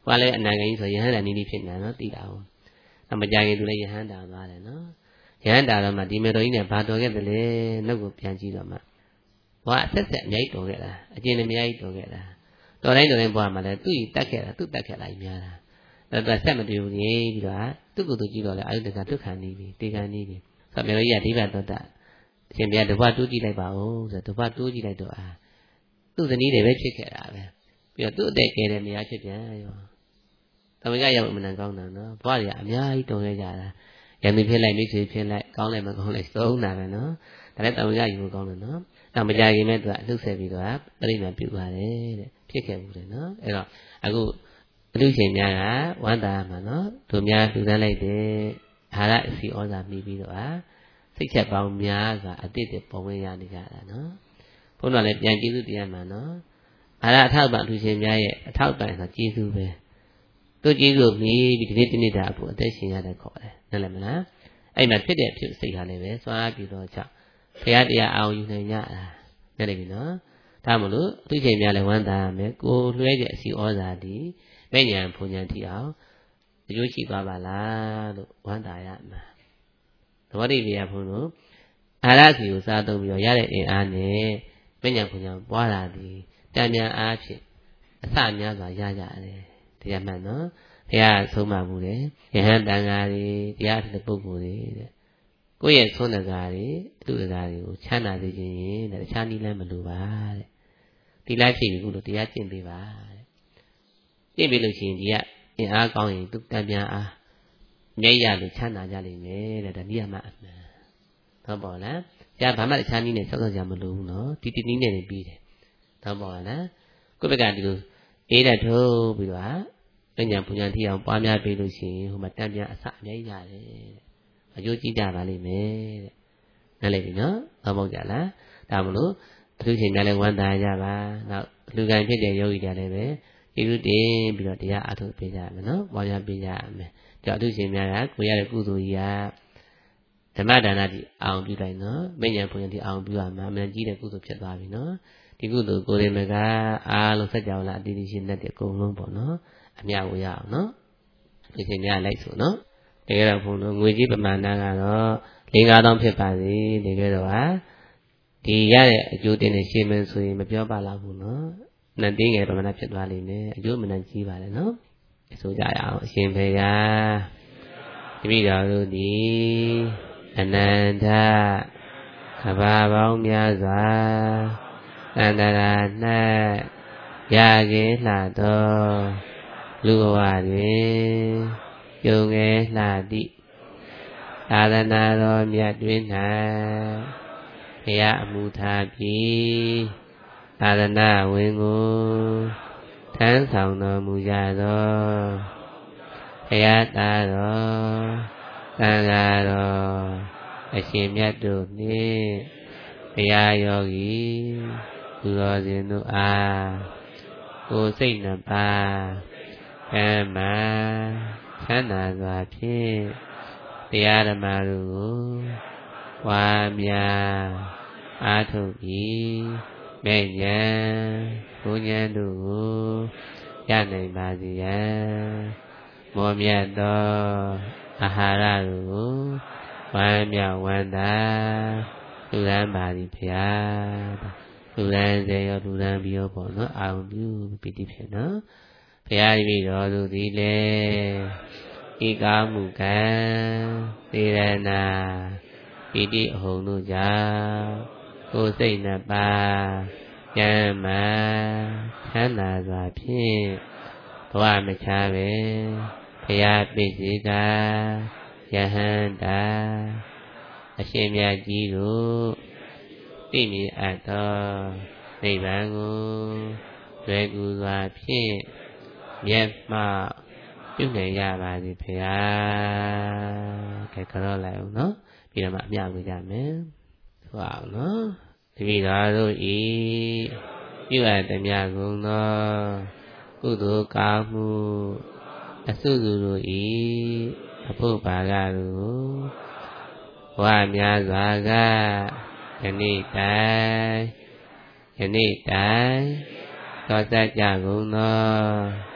ဘာလဲအနာဂိဆိုယဟန္တာနီးနီးဖြစ်နေနော်သိတာဟုတ်အမကြခင်သူလည်းယဟန္တာသွားတယ်နော်ယဟန္တာတော့မှဒီမေတော်ကြီးနဲ့ဘာတော်ခဲ့တယ်လဲနှုတ်ကိုပြန်ကြည့်တော့မှဘွားအဆက်ဆက်အများကြီးတော်ခဲ့တာအကျဉ်းအများကြီးတော်ခဲ့တာတော်တိုင်းတော်တိုင်းဘွားမှလည်းသူ့ကြီးတတ်ခဲ့တာသူ့တတ်ခဲ့တာကြီးများတာဒါတော့ဆက်မတွေ့ဘူးနေပြီးတော့သူ့ကိုယ်သူကြည့်တော့လေအာယုတကဒုက္ခနေပြီတေခံနေပြီဆိုတော့မေတော်ကြီးကဒိဗ္ဗတော်တအရှင်ဘုရားတပတ်တိုးကြည့်လိုက်ပါဦးဆိုတော့တပတ်တိုးကြည့်လိုက်တော့အာသူ့ဇနီးတွေပဲဖြစ်ခဲ့တာပဲပြီးတော့သူ့အသက်ကဲတဲ့နေရာဖြစ်ပြန်ရောသမဂရောက်အမှန်ကောင်းတာနော်ဘွားတွေကအများကြီးတုံခဲ့ကြတာရန်သူဖြစ်လိုက်မိတ်ဆွေဖြစ်လိုက်ကောင်းလိုက်မကောင်းလိုက်သုံးတာပဲနော်ဒါလည်းသမဂယူဖို့ကောင်းတယ်နော်နောက်မကြခင်မဲ့သူကအလှုပ်ဆက်ပြီးတော့ပြိဋိနိဗ္ဗာန်ပြုပါတယ်တဲ့ဖြစ်ခဲ့ဘူးလေနော်အဲ့တော့အခုအလူရှင်များကဝန္တာမှာနော်သူများလူတန်းလိုက်တဲ့အာရအစီဩဇာမိပြီးတော့စိတ်ချက်ပေါင်းများစွာအတိတ်တွေပေါ်ဝင်ရနေကြတာနော်ဘုန်းတော်လည်းပြန်ကျေးဇူးတရားမှာနော်အာရအထောက်ပံ့လူရှင်များရဲ့အထောက်ပံ့ဆိုကျေးဇူးပဲသူကျေးဇူးပြီးဒီနေ့တနေ့တာအဖို့အသက်ရှင်ရတဲ့ခေါ်တယ်နားလည်မလားအဲ့မှာဖြစ်တဲ့အဖြစ်စိတ်ဟာလည်းပဲစွာပြီးတော့ကြောင့်ဘုရားတရားအောင်ယူနိုင်ကြတာနားလည်ပြီနော်ဒါမလို့သူချိန်များလည်းဝမ်းသာရမယ်ကိုလွှဲတဲ့အစီဩဇာဒီမဲ့ညာဘုံညာတိအောင်အကျိုးရှိသွားပါလားလို့ဝမ်းသာရမှာသဘောတည်းပြရဘုန်းတို့အာရစီကိုစားသုံးပြီးတော့ရတဲ့အင်အားနဲ့မဲ့ညာဘုံညာပွားလာသည်တန်မြန်အားဖြင့်အစများစွာရကြတယ်တရားမှန်နော်ဘုရားဆုံးမမှုတယ်ယဟန်တန်ဃာတွေတရားထတဲ့ပုဂ္ဂိုလ်တွေတဲ့ကိုယ့်ရဲ့ဆွမ်းတကားတွေအတုတကားတွေကိုချမ်းသာစေခြင်းရင်တဲ့တခြားနည်းလမ်းမလိုပါတဲ့ဒီလိုက်ဖြစ်ပြီးခုလိုတရားကျင့်ပေးပါတဲ့ကျင့်ပေးလို့ရှိရင်ဒီကအင်အားကောင်းရင်သူတန်ပြန်အားမြဲရလို့ချမ်းသာကြလိမ့်မယ်တဲ့ဒါနိယမအမှန်ဟုတ်ပါလားကြာဘာမှတခြားနည်းနဲ့စောစောကြမလို့ဘူးနော်ဒီတနည်းနဲ့နေပြီးတယ်ဟုတ်ပါလားကိုယ့်ဘက်ကဒီလိုအေးတဲ့ထုတ်ပြီးတော့ပညာပညာတိအောင်ပွားများပေးလို့ရှိရင်ဟိုမှာတန်ပြန်အစအမြဲရတယ်တဲ့အကျိုးကြည့်ကြပါလိမ့်မယ်တဲ့နားလည်ပြီနော်ဟုတ်ပါကြလားဒါမလို့အထူးချိန်များလဲဝမ်းသာကြပါနောက်လူကံဖြစ်တဲ့ယောဂီတွေလည်းပဲကျေးဇူးတင်ပြီးတော့တရားအထုပေးကြရမယ်နော်ပွားများပေးကြရမယ်ကြောင့်အထူးချိန်များကကိုရတဲ့ကုသိုလ်ကြီးကဓမ္မဒါနတိအောင်ပြုလိုက်နော်မဉ္ဇဉ်ဘုံတိအောင်ပြုရမှာအမှန်ကြီးတဲ့ကုသိုလ်ဖြစ်သွားပြီနော်ဒီကုသိုလ်ကိုယ်ရင်မကအားလုံးစัจ java လာအတိအရှင်နဲ့တဲ့အကုန်လုံးပေါ့နော်အမြတ်ဝရအောင်နော်ဒီချိန်များလိုက်ဆိုနော်တကယ်တော့ဘုံတို့ငွေကြီးပမာဏကတော့လေးငါးသောင်းဖြစ်ပါစေတကယ်တော့ဟာဒီရတဲ့အကျိုးတင်နေရှင်းမယ်ဆိုရင်မပြောပါလောက်ဘူးနော်နတ်တင်းငယ်ပမာဏဖြစ်သွားလိမ့်မယ်အကျိုးမနှံကြီးပါလေနော်ဆိုကြရအောင်အရှင်ဖေကတပည့်တော်တို့သည်အနန္တကဘာပေါင်းများစွာတန်တရာ၌ရခဲ့လှသောလူဘဝတွင်ယုံငယ်လှသည့်သာသနာတော်မြတ်တွင်၌ဘုရားအမှုထားပြီးသာသနာဝင်ကိုထမ်းဆောင်တော်မူကြသောဘုရားသားတော်သံဃာတော်အရှင်မြတ်တို့နှင့်ဘုရားယောဂီသူတော်စင်တို့အားကိုယ်စိတ်နှပါကံမှာချမ်းသာစွာဖြင့်တရားဓမ္မတို့ကိုဝါများအားထုတ်ပြီးမဲ့ဉာဏ်ဘုဉာဏ်တို့ကိုရနိုင်ပါစေရန်မောမြတ်သောအာဟာရတို့ကိုဝမ်းမြောက်ဝမ်းသာလူရန်ပါသည်ဖျားလူရန်စေရောလူရန်ပြီးရောပေါ့နော်အာရုံပြုပိဋိဖြစ်နော်ဘုရားတပည့်တော်တို့သည်လည်းဤကားမှုကံသေရနာပိဋိအဟုန်တို့ကြောင့်ကိုယ်စိတ်နှစ်ပါးဉာဏ်မှာချမ်းသာစွာဖြင့်ဘဝမချပဲဘုရားပိစိကယဟန္တာအရှင်မြတ်ကြီးတို့သိမြင်အပ်သောနိဗ္ဗာန်ကိုလွယ်ကူစွာဖြင့်မျက်မှောက်ပြုနိုင်ရပါစေဖရာကဲကြောလိုက်အောင်နော်ပြီးတော့မှအမြတ်ဝေကြမယ်ဟုတ်အောင်နော်တပည့်တော်တို့ဤပြုအပ်သမျှကုန်သောကုသိုလ်ကောင်းမှုအစုစုတို့ဤအဖို့ပါကတို့ဝါများစွာကယနေ့တိုင်ယနေ့တိုင်သောစัจ java ကုန်သော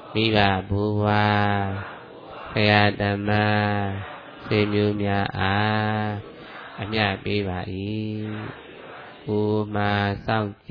မိဘဘိုးဘွားဆရာဓမ္မဆွေမျိုးများအားအမြတ်ပေးပါ၏ကိုမှာစောင့်ကြ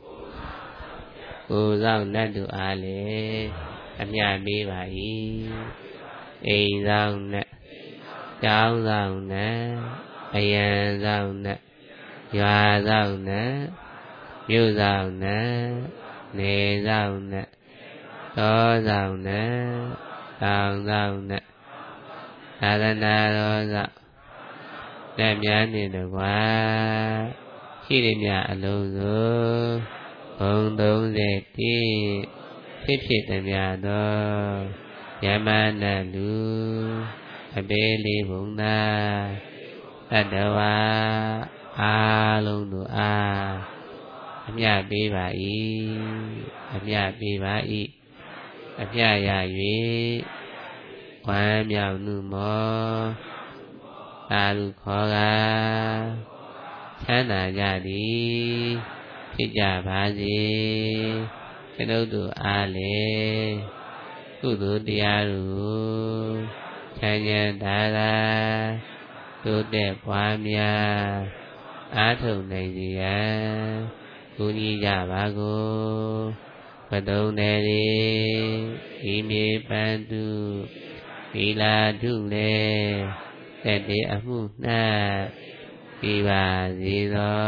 ကိုဆောင်နတ်တို့အားလည်းအမြတ်ပေးပါ၏အိမ်ဆောင်နတ်ကျောင်းဆောင်နတ်အယံဆောင်နတ်ရွာဆောင်နတ်မြို့ဆောင်နတ်နေဆောင်နတ်သောဆောင်နတ်တောင်ဆောင်နတ်သာသနာတော်ဆောင်လက်များနှင့်တကွာရှိသည်များအလုံးစုံဘုံသုံးဆယ်ဖြစ်ဖြစ်သည်များသောယမနာလူအပေလေးဘုံသာတတဝါအားလုံးတို့အားအမြတ်ပေးပါ၏အမြတ်ပေးပါ၏အမြတ်ရ၍ဝမ်းမြောက်နှုမောသာလူခေါ်ကချမ်းသာကြသည်ဖြစ်ကြပါစေကျွန်ုပ်တို့အားလည်းကုသိုလ်တရားတို့ချမ်းသာသာသာတို့တဲ့ပွားများအားထုတ်နိုင်စေရန်ကုညီကြပါကုန်ဘဒုံနေရီဤမြေပန္တုသီလာထုလေတဲ့တဲ့အမှု၌ပြပါစေသော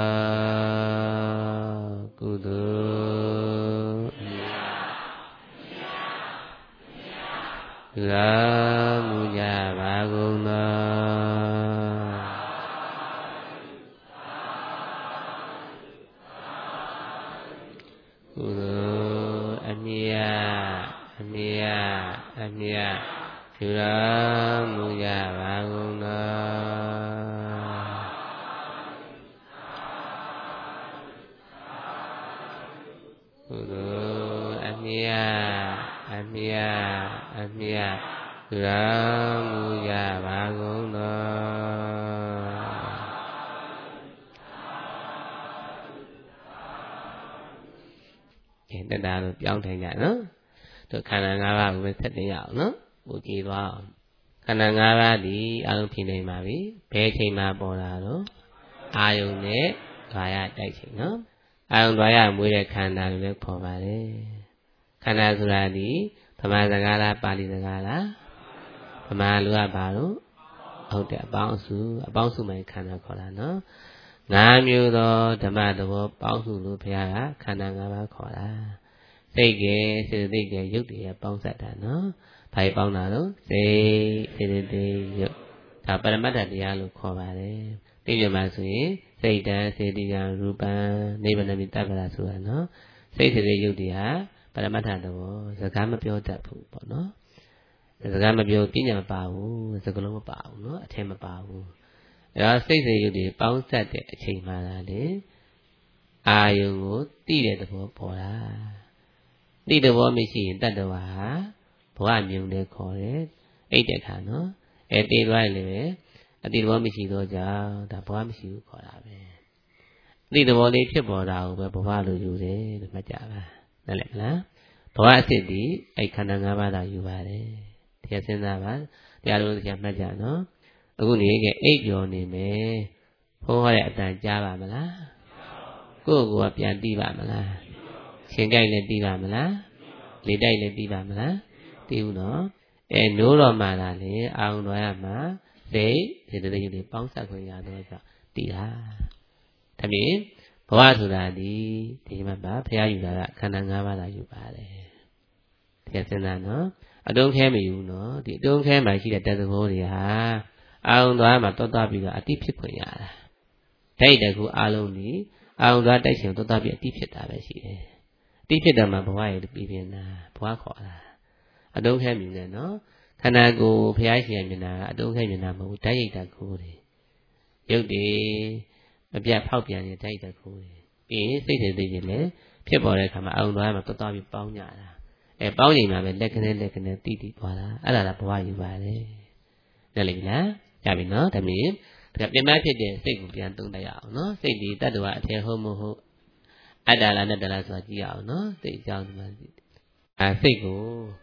ကုသိုလ်တော်မူကြပါကုန်သောကုသိုလ်အမြတ်အမြတ်အမြတ်ပြုတော်မူကြပါကုန်သောကုသိုလ်အမြတ်အမြတ်အမြတ်ပြုတော်မူကြပါကုန်သောတတလို့ပြောင်းထိုင်ကြနော်တို့ခန္ဓာ၅ပါးကိုပဲဆက်တင်ရအောင်နော်ပို့ကြည့်သွားအောင်ခန္ဓာ၅ပါးဒီအလုံးဖြစ်နေပါပြီဘယ်ချိန်မှပေါ်လာတော့အာယုန်နဲ့ဓာရတိုက်ချိန်နော်အာယုန်ဓာရမွေးတဲ့ခန္ဓာလို့လည်းခေါ်ပါတယ်ခန္ဓာဆိုတာဒီဗမာစကားလားပါဠိစကားလားဗမာလူကဘာလို့ဟုတ်တယ်အပေါင်းစုအပေါင်းစုမှခန္ဓာခေါ်တာနော်ငါးမျိုးသောဓမ္မသဘောပေါင်းစုလို့ဘုရားကခန္ဓာ၅ပါးခေါ်တာစိတ်ကစေတသိက်ကရုပ်တည်းပေါင်းစပ်တာနော်ဘာပေါင်းတာလို့စိတ်စေတသိက်ရုပ်ဒါပရမတ္ထတရားလို့ခေါ်ပါတယ်သိကြမှာဆိုရင်စိတ်တံစေတိကံရူပံနိဗ္ဗာန်မိတ္တပရာဆိုတာနော်စိတ်စေတသိက်ရုပ်တည်းဟာပရမတ္ထသဘောစကားမပြောတတ်ဘူးပေါ့နော်စကားမပြောပညာမပါဘူးစကားလုံးမပါဘူးနော်အထင်မပါဘူးအဲတော့စိတ်စေရုပ်တွေပေါင်းစပ်တဲ့အချိန်မှလာလေအာယုံကိုသိတဲ့သဘောပေါ်တာသိတဲ့ဘောမရှိရင်တတ္တဝါဘဝမြုံတဲ့ခေါ်တယ်အိတ်တဲ့ခါနော်အဲတည်သွားရင်လည်းအတိသဘောမရှိတော့ကြောင့်ဒါဘဝမရှိဘူးခေါ်တာပဲအတိသဘောလေးဖြစ်ပေါ်တာကိုပဲဘဝလို့ယူတယ်လို့မှတ်ကြပါနားလည်မလားဘဝအစ်စ်ဒီအဲ့ခန္ဓာ၅ပါးသာယူပါတယ်တရားစဉ်းစားပါတရားတော်တရားမှတ်ကြနော်အခုနေကအိပ်ပျော်နေမယ်ဖုံးရတဲ့အတန်ကြားပါမလားကိုယ့်ကိုယ်ကပြန်တီးပါမလားရှင်ကြိုက်လည်းတီးပါမလားလေတိုက်လည်းတီးပါမလားတီးဘူးနော်အဲနိုးတော့မှလာလေအာရုံတော်ရမှာစိတ်စေတသိက်တွေပေါင်းစပ်ခွင့်ရတော့ကြောင့်တီးတာဒါဖြင့်ဘဝဆိုတာဒီဒီမှာပါဘုရားယူတာကခန္ဓာ၅ပါးသာယူပါတယ်တရားစဉ်းစားနော်အတုံးခဲမယူနော်ဒီအတုံးခဲမှာရှိတဲ့တသဘောတွေဟာအာရုံသွားမှာတောသွားပြီးတော့အတိဖြစ်ခွင့်ရတာတိုက်တကူအာလုံးဒီအာရုံသွားတိုက်ရှင်တောသွားပြီးအတိဖြစ်တာပဲရှိတယ်အတိဖြစ်တယ်မှာဘဝရဲ့ပြီးပြင်းတာဘဝခေါ်တာအတုံးခဲမြင်တယ်နော်ခန္ဓာကိုယ်ဘုရားရှင်မြင်တာကအတုံးခဲမြင်တာမဟုတ်တိုက်ရိုက်တာကိုယ်တွေရုပ်တွေမပြတ်ဖောက်ပြန်နေတိုက်တကူတွေပြီးရင်စိတ်တွေသိရင်လည်းဖြစ်ပေါ်တဲ့အခါမှာအာရုံသွားမှာတောသွားပြီးပေါင်းကြတာအဲပေါင်းချိန်မှာပဲလက်ကနေလက်ကနေတိတိသွားတာအဲ့ဒါကဘဝယူပါတယ်နားလည်ပြီလားရပြီနော်ဒါမြင်ဒါပြင်းမဖြစ်တဲ့စိတ်ကိုပြန်သုံးတတ်ရအောင်နော်စိတ်ဒီတတ္တဝအထည်ဟုတ်မဟုတ်အတ္တလားနဲ့တလားဆိုတာကြည့်ရအောင်နော်စိတ်အကြောင်းဒီမှာအဲစိတ်ကို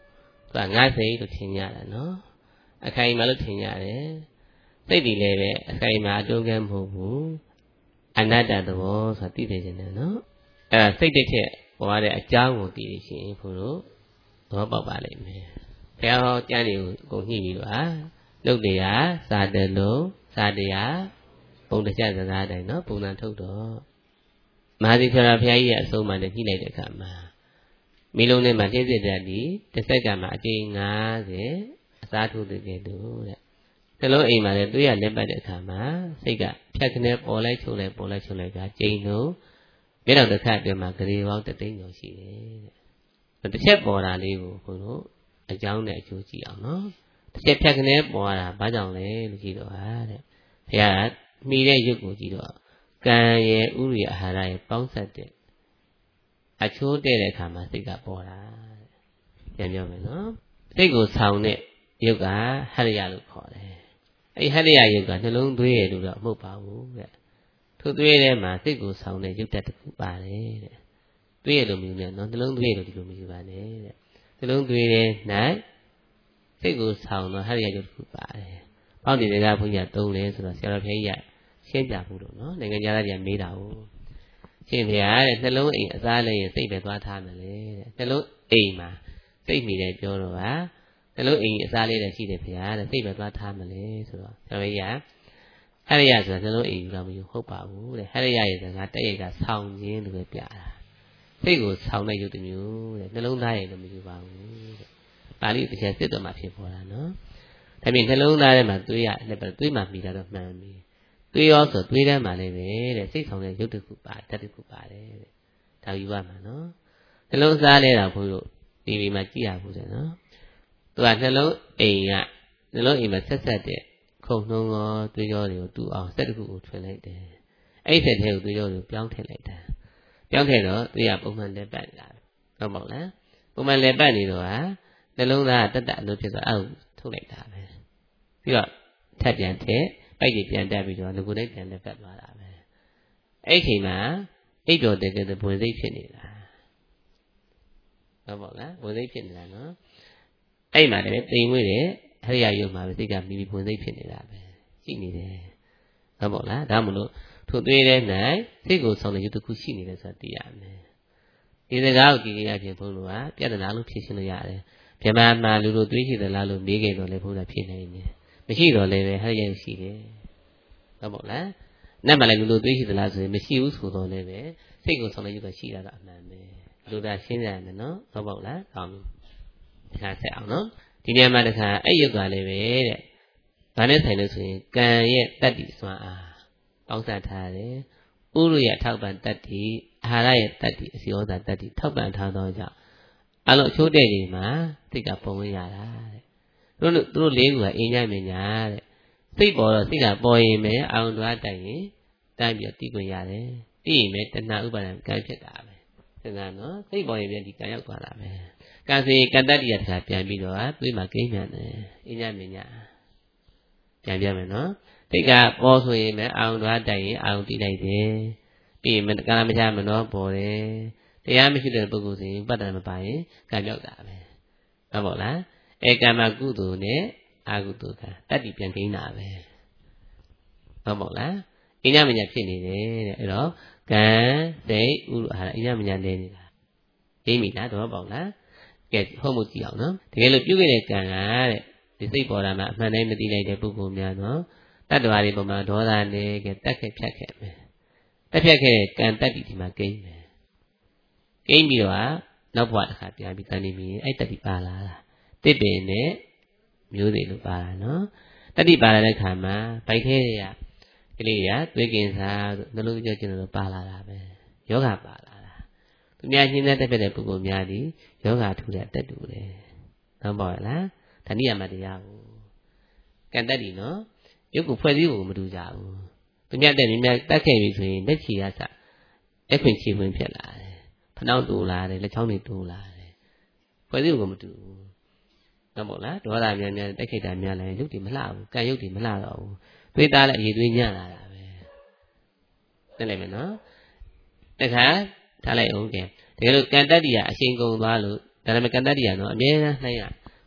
သူကငါစိတ်လို့ထင်ကြတာနော်အခိုင်အမာလို့ထင်ကြတယ်စိတ်ဒီလည်းပဲအခိုင်အမာအတုံးကဲမဟုတ်ဘူးအနတ္တသဘောဆိုတာသိသိချင်တယ်နော်အဲ့ဒါစိတ်တစ်ချက်ပေါ်ရတဲ့အကြောင်းကိုသိသိရှင်ဘုလို့သဘောပေါက်ပါလိမ့်မယ်ဘုရားဟောကျမ်းတွေကိုအကုန်ညှိပြီးတော့ဟာလုတ်တရားစာတလုံးစာတရားပုံတစ်ချက်စကားတိုင်းနော်ပုံစံထုတ်တော့မဟာသီချရာဘုရားကြီးရဲ့အဆုံးအမနဲ့ညှိလိုက်တဲ့အခါမှာမိလုံးထဲမှာပြည့်စုံတဲ့ဒီတစ်စက္ကန့်မှာအကြိမ်၅၀အစားထိုးတဲ့ကဲလို့တဲ့နှလုံးအိမ်မှာလည်းတွေးရလက်ပတ်တဲ့အခါမှာစိတ်ကဖြတ်ခနဲ့ပေါ်လိုက်ချုပ်လိုက်ပေါ်လိုက်ချုပ်လိုက်ကကြိမ်လုံးမျက်နှာတစ်ခါအတွင်းမှာဂရေပေါင်းတစ်သိန်းကျော်ရှိတယ်တဲ့တစ်ချက်ပေါ်တာလေးကိုဘုလို့အကြောင်းနဲ့အကျိုးကြည့်အောင်နော်တစ်ချက်ဖြတ်ခနဲ့ပေါ်ရတာဘာကြောင့်လဲလို့ကြည့်တော့ဟာတဲ့ဘုရားမှီတဲ့ရုပ်ကိုကြည့်တော့ကံရဲ့ဥရိယအာဟာရရဲ့ပေါင်းဆက်တဲ့အချိုးတဲ့တဲ့အခါမှာစိတ်ကပေါ်တာပြန်ပြောမယ်နော်စိတ်ကိုဆောင်တဲ့ရုပ်ကဟရိယလို့ခေါ်တယ်အဲ့ဟရိယရုပ်ကနှလုံးသွေးရလို့တော့မဟုတ်ပါဘူးတဲ့ထိုသွေးထဲမှာစိတ်ကိုဆောင်တဲ့ရုပ်တက်တစ်ခုပါတယ်တဲ့သွေးရလို့မျိုးနဲ့နော်နှလုံးသွေးရလို့ဒီလိုမျိုးပါနဲ့တဲ့နှလုံးသွေးထဲ၌စိတ်ကိုဆောင်တော့ဟရိယရုပ်တစ်ခုပါတယ်ပေါင်းဒီတွေကဘုန်းကြီးကသုံးလဲဆိုတော့ဆရာတော်ဘုရားကြီးကရှင်းပြဖို့လို့နော်နိုင်ငံသားတွေကမေးတာကိုရှင်ဘုရားတဲ့နှလုံးအိမ်အစားလည်းရင်စိတ်ပဲသွားထားမယ်လေတဲ့နှလုံးအိမ်မှာစိတ်မိတယ်ပြောတော့ပါနှလုံးအိမ်အစားလေးလည်းရှိတယ်ဘုရားတဲ့စိတ်ပဲသွားထားမယ်လေဆိုတော့ဆရာတော်ကြီးကဟရိယဆိုတာနှလုံးအိမ်တော့မယူဟုတ်ပါဘူးတဲ့ဟရိယရဲ့စကားတက်ရိုက်ကဆောင်းခြင်းလို့ပဲပြတာစိတ်ကိုဆောင်းတဲ့ရုပ်တစ်မျိုးတဲ့နှလုံးသားရဲ့လည်းမယူပါဘူးတဲ့ပါဠိတစ်ချက်စစ်တော့မှဖြစ်ပေါ်တာနော်ဒါပြင်နှလုံးသားထဲမှာသွေးရလည်းပဲသွေးမှမိတာတော့မှန်ပြီသွေးရောဆိုသွေးထဲမှာလည်းပဲတဲ့စိတ်ဆောင်တဲ့ရုပ်တစ်ခုပါဓာတ်တစ်ခုပါတယ်တဲ့ဒါယူပါမှာနော်နှလုံးစားလဲတာဘုလို့တီဗီမှာကြည့်ရဘူးတဲ့နော်သူကနှလုံးအိမ်ကနှလုံးအိမ်မှာဆက်ဆက်တဲ့ခုံနှုံးရောသွေးရောတွေကိုတူအောင်စက်တစ်ခုကိုထွင်လိုက်တယ်အဲ့ဒီစက်ထဲကိုသွေးရောတွေကိုပြောင်းထည့်လိုက်တာပြောင်းထည့်တော့သွေးရပုံမှန်လက်ပတ်လာဟုတ်ပါ့လားပုံမှန်လက်ပတ်နေတော့ဟာနှလုံးသားတက်တက်အလို့ဖြစ်သွားအောက်ထုတ်လိုက်တာပဲပြီးတော့ထပ်ပြန်ထည့်ပိုက်ကြီးပြန်တက်ပြီးတော့ငကိုယ်နဲ့ပြန်လက်ပတ်သွားတာပဲအဲ့ဒီချိန်မှာအိပ်ပျော်တဲ့တဲ့ဘဝင်စိတ်ဖြစ်နေတာဟုတ်ပါ့လားဘဝင်စိတ်ဖြစ်နေတာနော်အဲ့မှာလည်းတိမ်မွေးတယ်ဟရိယယုတ်မှာပဲစိတ်ကမိမိဘဝင်စိတ်ဖြစ်နေတာပဲရှိနေတယ်ဟုတ်ပါ့လားဒါမှမဟုတ်ထို့သွေးတဲ့၌စိတ်ကိုဆောင်တဲ့ယုတ်တစ်ခုရှိနေတယ်ဆိုတာသိရမယ်ဒီစကားကိုကြည့်ကြရခြင်းဘုန်းတော်ကပြဿနာလို့ဖြေရှင်းလို့ရတယ်ဗြဟ္မာမှာလူတို့သွေးရှိသလားလို့မေးခဲ့တော့လေဘုရားဖြေနိုင်တယ်မရှိတော့လည်းပဲဟရိယယုတ်ရှိတယ်ဟုတ်ပါ့လားနတ်မှလည်းလူတို့သွေးရှိသလားဆိုရင်မရှိဘူးဆိုတော့လည်းပဲစိတ်ကိုဆောင်တဲ့ယုတ်ကရှိတာကအမှန်ပဲလူသားရှင်းကြရတယ်နော်ဟုတ်ပါ့လားကောင်းပြီခါဆက်အောင်နော်ဒီနေရာမှာတခါအဲ့ယုတ်ကလည်းပဲတဲ့ဘာနဲ့ဆိုင်လို့ဆိုရင်ကံရဲ့တတ္တိစွမ်းအားပေါင်းစပ်ထားတယ်ဥရိယထောက်ပံ့တတ္တိအာဟာရရဲ့တတ္တိအစီဩဇာတတ္တိထောက်ပံ့ထားသောကြောင့်အလုံးအချိုးတဲ့တွေမှာစိတ်ကပုံဝင်ရတာတဲ့သူတို့သူတို့လေးခုကအင်းညမညာတဲ့စိတ်ပေါ်တော့စိတ်ကပေါ်ရင်ပဲအာရုံတွားတိုင်ရင်တိုင်းပြီးတိခွင့်ရတယ်ပြီးရင်ပဲတဏှာဥပါဒံကံဖြစ်တာပဲစဉ်းစားနော်စိတ်ပေါ်ရင်ပြန်ဒီကံရောက်သွားတာပဲကံစီကံတတ္တိရတခါပြန်ပြီးတော့သွေးမှာကိန်းမြန်တယ်အင်းညမညာပြန်ပြမယ်နော်စိတ်ကပေါ်ဆိုရင်ပဲအာရုံတွားတိုင်ရင်အာရုံတိလိုက်တယ်ပြီးရင်ကာလမချမနောပေါ်တယ်တရားမရှိတဲ့ပုဂ္ဂိုလ်စဉ်ပတ္တမပါရင်ကံပြောက်တာပဲဟုတ်ပါ့လားအဲကံမှာကုသိုလ်နဲ့အကုသိုလ်ကတတ္တိပြန်ကိန်းတာပဲဟုတ်ပါ့လားအညမညာဖြစ်နေတယ်တဲ့အဲ့တော့ကံစိတ်ဥရအာအညမညာနေနေတာသိပြီလားတော့ပေါ့လားကဲဟုတ်မှုကြည့်အောင်နော်တကယ်လို့ပြုခဲ့တဲ့ကံကတဲ့ဒီစိတ်ပေါ်တာမှာအမှန်တိုင်းမသိလိုက်တဲ့ပုဂ္ဂိုလ်များနော်တတ္တဝါတွေပေါ်မှာဒေါသနဲ့ကဲတက်ခဲ့ဖြတ်ခဲ့မယ်တက်ဖြတ်ခဲ့ကံတတ္တိဒီမှာကိန်းမယ်ကိန်းပြီးတော့နောက်ဘဝတစ်ခါပြန်ပြီးတန်နေပြီအဲ့တတ္တိပါလာတာတစ်ပင်နဲ့မျိုးတွေလို့ပါတာနော်တတ္တိပါလာတဲ့ခါမှာဗိုက်ထဲတွေကကလေးတွေကသွေးကင်စားနှလုံးကြောကျင်လို့ပါလာတာပဲယောဂပါလာတာသူများရှင်းတဲ့တက်ပြတဲ့ပုဂ္ဂိုလ်များဒီယောဂထူတဲ့တက်တူတယ်ဟုတ်ပါလားဓဏိယမတရားဘူးကံတတ္တိနော်ရုပ်ကိုဖွဲ့စည်းဖို့မတူကြဘူးသူများတက်မြများတက်ခဲ့ပြီဆိုရင်လက်ချီရစအခွင့်ချီဝင်ဖြစ်လာတယ်ဖနှောင်းတူလာတယ်လက်ချောင်းတွေတူလာတယ်ဖွဲ့စည်းဖို့မတူဘူးဟုတ်ပါလားဒေါသများများတက်ခိတ်တာများလည်းရုပ်တွေမလှဘူးကံရုပ်တွေမလှတော့ဘူးသွေးသားလည်းအည်သွေးညံ့လာတာပဲသိလိုက်မယ်နော်တခါထားလိုက်အောင်ကဲတကယ်လို့ကံတတ္တိကအရှိန်ကုန်သွားလို့ဒါပေမဲ့ကံတတ္တိကနော်အမြဲတမ်းနှိုင်းရ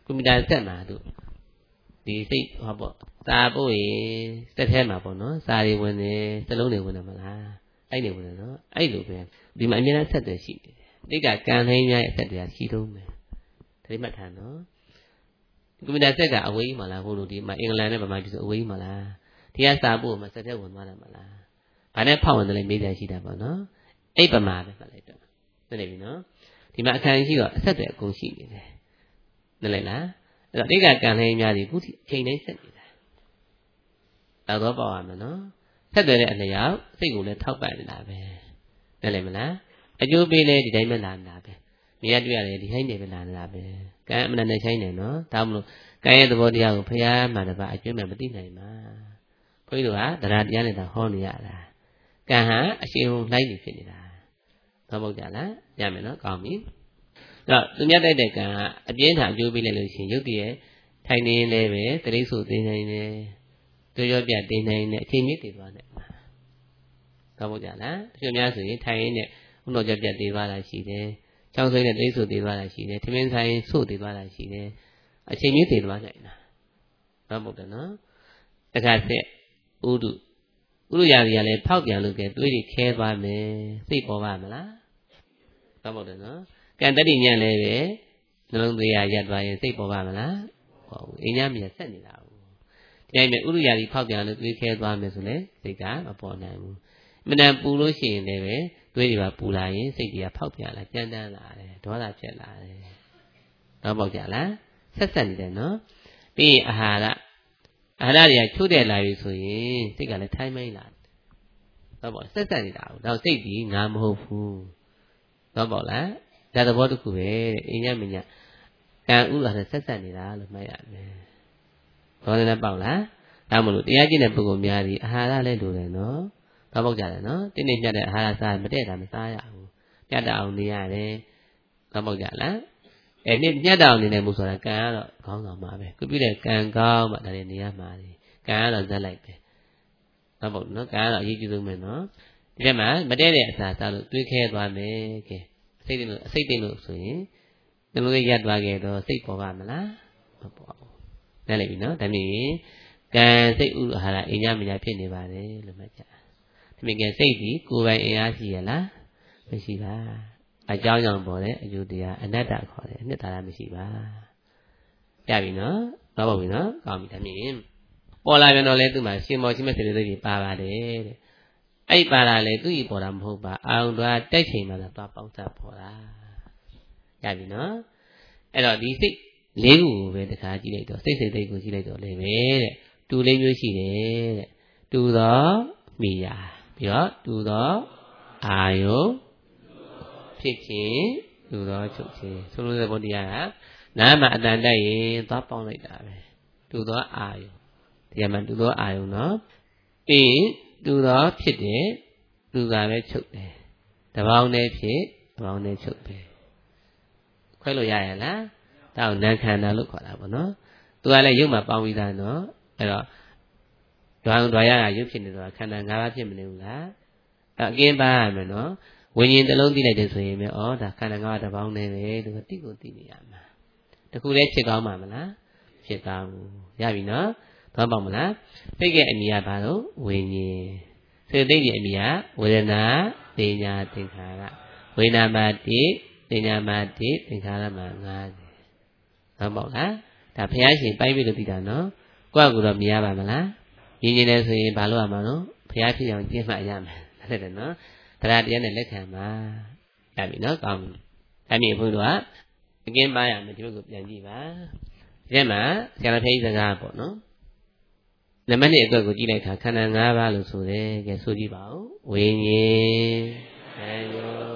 ကွန်ပျူတာဆက်မှာသူဒီစိတ်ဟောပေါ့စာပို့ရင်စက်ထဲမှာပေါ့နော်စာတွေဝင်နေစလုံးတွေဝင်တယ်မလားအဲ့တွေဝင်တယ်နော်အဲ့လိုပဲဒီမှာအများနဲ့ဆက်တယ်ရှိနေတယ်တိတ်ကကံဟင်းများရဲ့ဆက်တွေကရှိတော့မယ်ဒါမှတ်ထားနော်ကွန်ပျူတာဆက်ကအဝေးကြီးမလားဟိုလိုဒီမှာအင်္ဂလန်နဲ့ဗမာပြည်ဆိုအဝေးကြီးမလားဒီကစာပို့မှာစက်ထဲဝင်သွားတယ်မလားဘာနဲ့ဖောက်ဝင်တယ်လဲမေးတယ်ရှိတာပေါ့နော်အဲ့ပမာပဲဖတ်လိုက်တော့သိနေပြီနော်ဒီမှာအခန်းရှိတော့အဆက်တွေအကုန်ရှိနေတယ်သိလိုက်လားအဲ့တော့တိတ်ကကံဟင်းများတွေခုထိအချိန်တိုင်းဆက်နေတာတော့တော့ပေါ့ရမယ်နော်ဆက်တယ်တဲ့အလျောက်စိတ်ကိုလည်းထောက်ပံ့နေတာပဲသိလိုက်မလားအကျိုးပေးလဲဒီတိုင်းပဲလာနေတာပဲနေရာတွေ့ရတယ်ဒီဟိုင်းနေပဲလာနေတာပဲကံအမှန်နဲ့ဆိုင်တယ်နော်ဒါမှမလို့ကံရဲ့သဘောတရားကိုဖျားမှတပါအကျွမ်းမှမသိနိုင်ပါဘုန်းကြီးတို့ကတရားတရားနဲ့တော့ဟောနေရတာကံဟာအရှင်ုံလိုက်နေဖြစ်နေတာတော့မဟုတ်ကြလားရမယ်နော်ကောင်းပြီအဲ့တော့သူမြတ်တိုက်တဲ့ကံကအပြင်းထန်အကျိုးပေးလိုက်လို့ရှိရင်ရုပ်တည်းထိုင်နေလည်းပဲတရိပ်စုသိနိုင်တယ်တို့ရောပြသိနိုင်တယ်အချိန်မြင့်တည်သွားတယ်တော့မဟုတ်ကြလားတချို့များဆိုရင်ထိုင်ရင်းနဲ့ဥတော်ကြပြတ်တည်သွားတာရှိတယ်ချောင်းစိမ့်နဲ့တရိပ်စုတည်သွားတာရှိတယ်ထမင်းဆိုင်စုတည်သွားတာရှိတယ်အချိန်မြင့်တည်သွားနိုင်တာတော့မဟုတ်တယ်နော်တခါဆက်ဥဒုဥရရာကြီးကလည်းဖောက်ပြန်လို့ကဲတွေးတွေခဲသွားမယ်စိတ်ပေါ်ပါမလားတော့မဟုတ်တယ်နော်ကံတတိညံလည်းပဲနှလုံးသွေးရရပ်သွားရင်စိတ်ပေါ်ပါမလားဟုတ်ဘူးအင်းညမြဆက်နေတာဘူးဒီတိုင်းပဲဥရရာကြီးဖောက်ပြန်လို့တွေးခဲသွားမယ်ဆိုလဲစိတ်ကမပေါ်နိုင်ဘူးမနပူလို့ရှိရင်လည်းပဲတွေးတွေပါပူလာရင်စိတ်တွေကဖောက်ပြန်လာကြမ်းတမ်းလာတယ်ဒေါသဖြစ်လာတယ်တော့ပေါက်ကြလားဆက်ဆက်နေတယ်နော်ပြီးရင်အာဟာရအာဟာရတွေကချိုးတယ်လာပြီဆိုရင်စိတ်ကလည်းထိုင်းမိုင်းလာတော့ပေါ့ဆက်ဆက်နေတာဘူးတော့စိတ်ကြီးငါမဟုတ်ဘူးတော့ပေါ့လားဒါသဘောတစ်ခုပဲတဲ့အင်းညမညကံဥလာနဲ့ဆက်ဆက်နေတာလို့မှတ်ရမယ်ဘောလည်းပေါက်လားဒါမှမဟုတ်တရားကျင့်တဲ့ပုဂ္ဂိုလ်များဒီအာဟာရလည်းလိုတယ်နော်တော့ပေါက်ကြတယ်နော်တင်းနေမြတ်တဲ့အာဟာရစားမတည့်တာမစားရဘူးမြတ်တအောင်နေရတယ်တော့ပေါက်ကြလားအဲ့ဒီမြတ်တအောင်နေနိုင်မှုဆိုတာကံကတော့ခေါင်းဆောင်မှာပဲခုပြတဲ့ကံကောင်းမှဒါလည်းနေရမှာလေကံကတော့ဇက်လိုက်ပဲတော့ပေါက်နော်ကံကတော့အရေးကြီးဆုံးပဲနော်ဒီထဲမှာမတည့်တဲ့အစာစားလို့တွေးခဲသွားမယ်ကဲစိတ်တင်လို့အစိတ်တင်လို့ဆိုရင်ဒီလိုလေးရပ်သွားခဲ့တော့စိတ်ပေါ်ပါမလားမပေါ်ဘူးနားလည်ပြီနော်ဒါမျိုးကံစိတ်ဥဟာရအညမညာဖြစ်နေပါတယ်လို့မှတ်ကြဒါမျိုးကဲစိတ်ဒီကိုယ်ပိုင်အင်အားရှိရလားမရှိပါအကြောင်းကြောင့်ပေါ်တဲ့အကျိုးတရားအနတ္တခေါ်တယ်အနှစ်သာရမရှိပါရပြီနော်တော့ပါပြီနော်ကောင်းပြီဒါမျိုးပေါ်လာပြန်တော့လေသူ့မှာရှင်မောရှင်မဲ့စေတသိက်တွေပါပါတယ်တဲ့အဲ့ပါလာလေသူ့ဤပေါ်တာမဟုတ်ပါအောင်သွားတိုက်ချိန်မှသာသွားပေါင်းစားပေါ်တာရပြီနော်အဲ့တော့ဒီစိတ်လေးခုကိုပဲတခါကြည့်လိုက်တော့စိတ်စိတ်သိက်ကိုကြည့်လိုက်တော့လေပဲတဲ့တူလေးမျိုးရှိတယ်တဲ့တူသောမိယာပြီးတော့တူသောအာယုဖြစ်ခြင်းတူသောချုပ်ခြင်းဆိုလိုတဲ့ဘုရားကနားမှာအတန်တိုက်ရင်သွားပေါင်းလိုက်တာပဲတူသောအာယုဒီမှာတူသောအာယုနော်ပြီးတူသောဖြစ်တယ်တူကပဲချုပ်တယ်တပေါင်းနဲ့ဖြစ်တပေါင်းနဲ့ချုပ်ပဲခွဲလို့ရရလားဒါကိုနာခန္ဓာလို့ခေါ်တာပေါ့နော်သူကလည်းရုပ်မှာပေါင်းပြီးသားနော်အဲ့တော့ဒွါဒွါရရရုပ်ဖြစ်နေတော့ခန္ဓာ၅ပါးဖြစ်မနေဘူးလားအဲ့အကင်းပါရမယ်နော်ဝိညာဉ်တစ်လုံးသိလိုက်တယ်ဆိုရင်ပဲဩဒါခန္ဓာ၅ပါးတပေါင်းနဲ့ပဲသူကတိကိုသိနေရမှာတခုလည်းဖြစ်ကောင်းမှာမလားဖြစ်ကောင်းဘူးရပြီနော်တော့ပေါ့မလားစိတ်ရဲ့အမိကဘာလို့ဝိညာဉ်စေတသိက်ရဲ့အမိကဝေဒနာပညာသင်္ခါရဝေဒနာမှာတိပညာမှာတိသင်္ခါရမှာငါးတယ်တော့ပေါ့လားဒါဘုရားရှင်ပိုင်းပြီးလို့သိတာနော်ကိုယ့်အကူတော့မြင်ရပါမလားမြင်နေတယ်ဆိုရင်ဘာလို့ရမှာနော်ဘုရားဖြစ်အောင်ကျင့်မှရမယ်ဟုတ်တယ်နော်တရားတရားနဲ့လက်ခံပါရပြီနော်ကောင်းပြီအဲ့ဒီဘုရားကအကင်းပါရမယ်ဒီဘက်ကိုပြန်ကြည့်ပါဒီထဲမှာဆရာတော်ဘုရားစကားပေါ့နော်နံပါတ်နှစ်အတွက်ကိုကြည့်လိုက်တာခန္ဓာ၅ပါးလို့ဆိုတယ်ကဲဆိုကြည့်ပါဦးဝိညာဉ်ဉာဏ်ယုတ်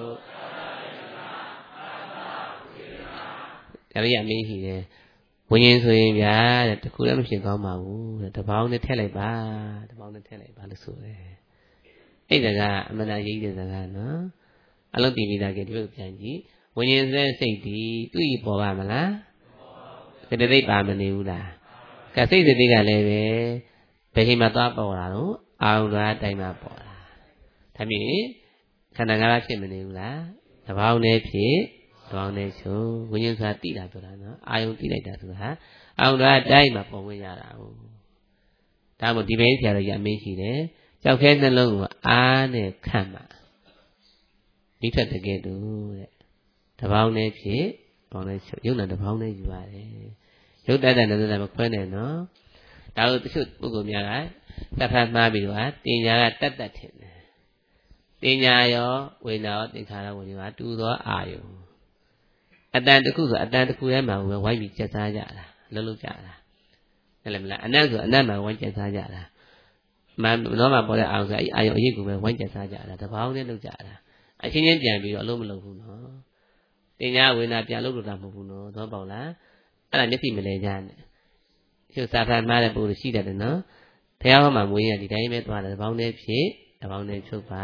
ဒါလေးအမင်းရှိတယ်ဝိညာဉ်ဆိုရင်ဗျာတဲ့တခုလည်းမဖြစ်ကောင်းပါဘူးတဲ့တပေါင်းနဲ့ထည့်လိုက်ပါတပေါင်းနဲ့ထည့်လိုက်ပါလို့ဆိုတယ်အဲ့ဒါကအမှန်တရားရေးတဲ့စကားနော်အလုံးတည်ပြီးသားကဲဒီလိုပြန်ကြည့်ဝိညာဉ်စဲစိတ်ဒီသူ့ဤပေါ်ပါမလားစေတသိက်ပါမနေဘူးလားကစိတ်စေတသိက်ကလည်းပဲဘယ်ချိန်မှသွားပေါ်လာတော့အာရုံသွားတိုင်းမှာပေါ်လာဒါမျိုးခန္ဓာ၅ပါးဖြစ်မနေဘူးလားတပေါင်းနဲ့ဖြစ်တဘောင်းနဲ့ချုပ်ဝိညာဉ်ဆိုတာတိတာဆိုတာနော်အာယုံတိလိုက်တာဆိုတာအာယုံတော့တိုင်းမှာပုံဝင်ရတာဟုတ်ဒါမှမဟုတ်ဒီဘင်းဆရာတော်ကြီးအမေးရှိတယ်ကြောက်ခဲနှလုံးကိုအားနဲ့ခန့်မှာမိထက်တကယ်တူတဲ့တပေါင်းနဲ့ဖြစ်ဘောင်းနဲ့ချုပ်ရုပ်နာတပေါင်းနဲ့ယူရတယ်ရုပ်တတ်တဲ့လည်းလည်းမခွဲနဲ့နော်ဒါလို့တချို့ပုဂ္ဂိုလ်များကသက်ဖတ်မှားပြီးတော့တင်ညာကတတ်တတ်ထင်တယ်တင်ညာရောဝိညာဉ်ရောသင်္ခါရဝိညာဉ်ကတူသောအာယုံအတန်တစ်ခုဆိုအတန်တစ်ခုထဲမှာဝိုင်းပြီးကျက်စားကြတာလှုပ်လှုပ်ကြတာဟုတ်လားမလားအနတ်ဆိုအနတ်မှာဝိုင်းကျက်စားကြတာမနောမှာပေါ်တဲ့အာယုံဆိုအဲ့အာယုံအရေးကိုပဲဝိုင်းကျက်စားကြတာတပေါင်းနဲ့လှုပ်ကြတာအချင်းချင်းပြန်ပြီးတော့အလုံးမလုံးဘူးနော်တင်ညာဝိညာဉ်ပြန်လှုပ်လို့တာမဟုတ်ဘူးနော်သောပေါက်လားအဲ့ဒါမျက်စိမလဲကြနဲ့ကျုပ်စာဖတ်မှားတဲ့ပုဂ္ဂိုလ်ရှိတယ်နော်ဘုရားဟောမှာမွေးရဒီတိုင်းပဲသွားတယ်တပေါင်းနဲ့ဖြစ်တပေါင်းနဲ့ချုပ်ပါ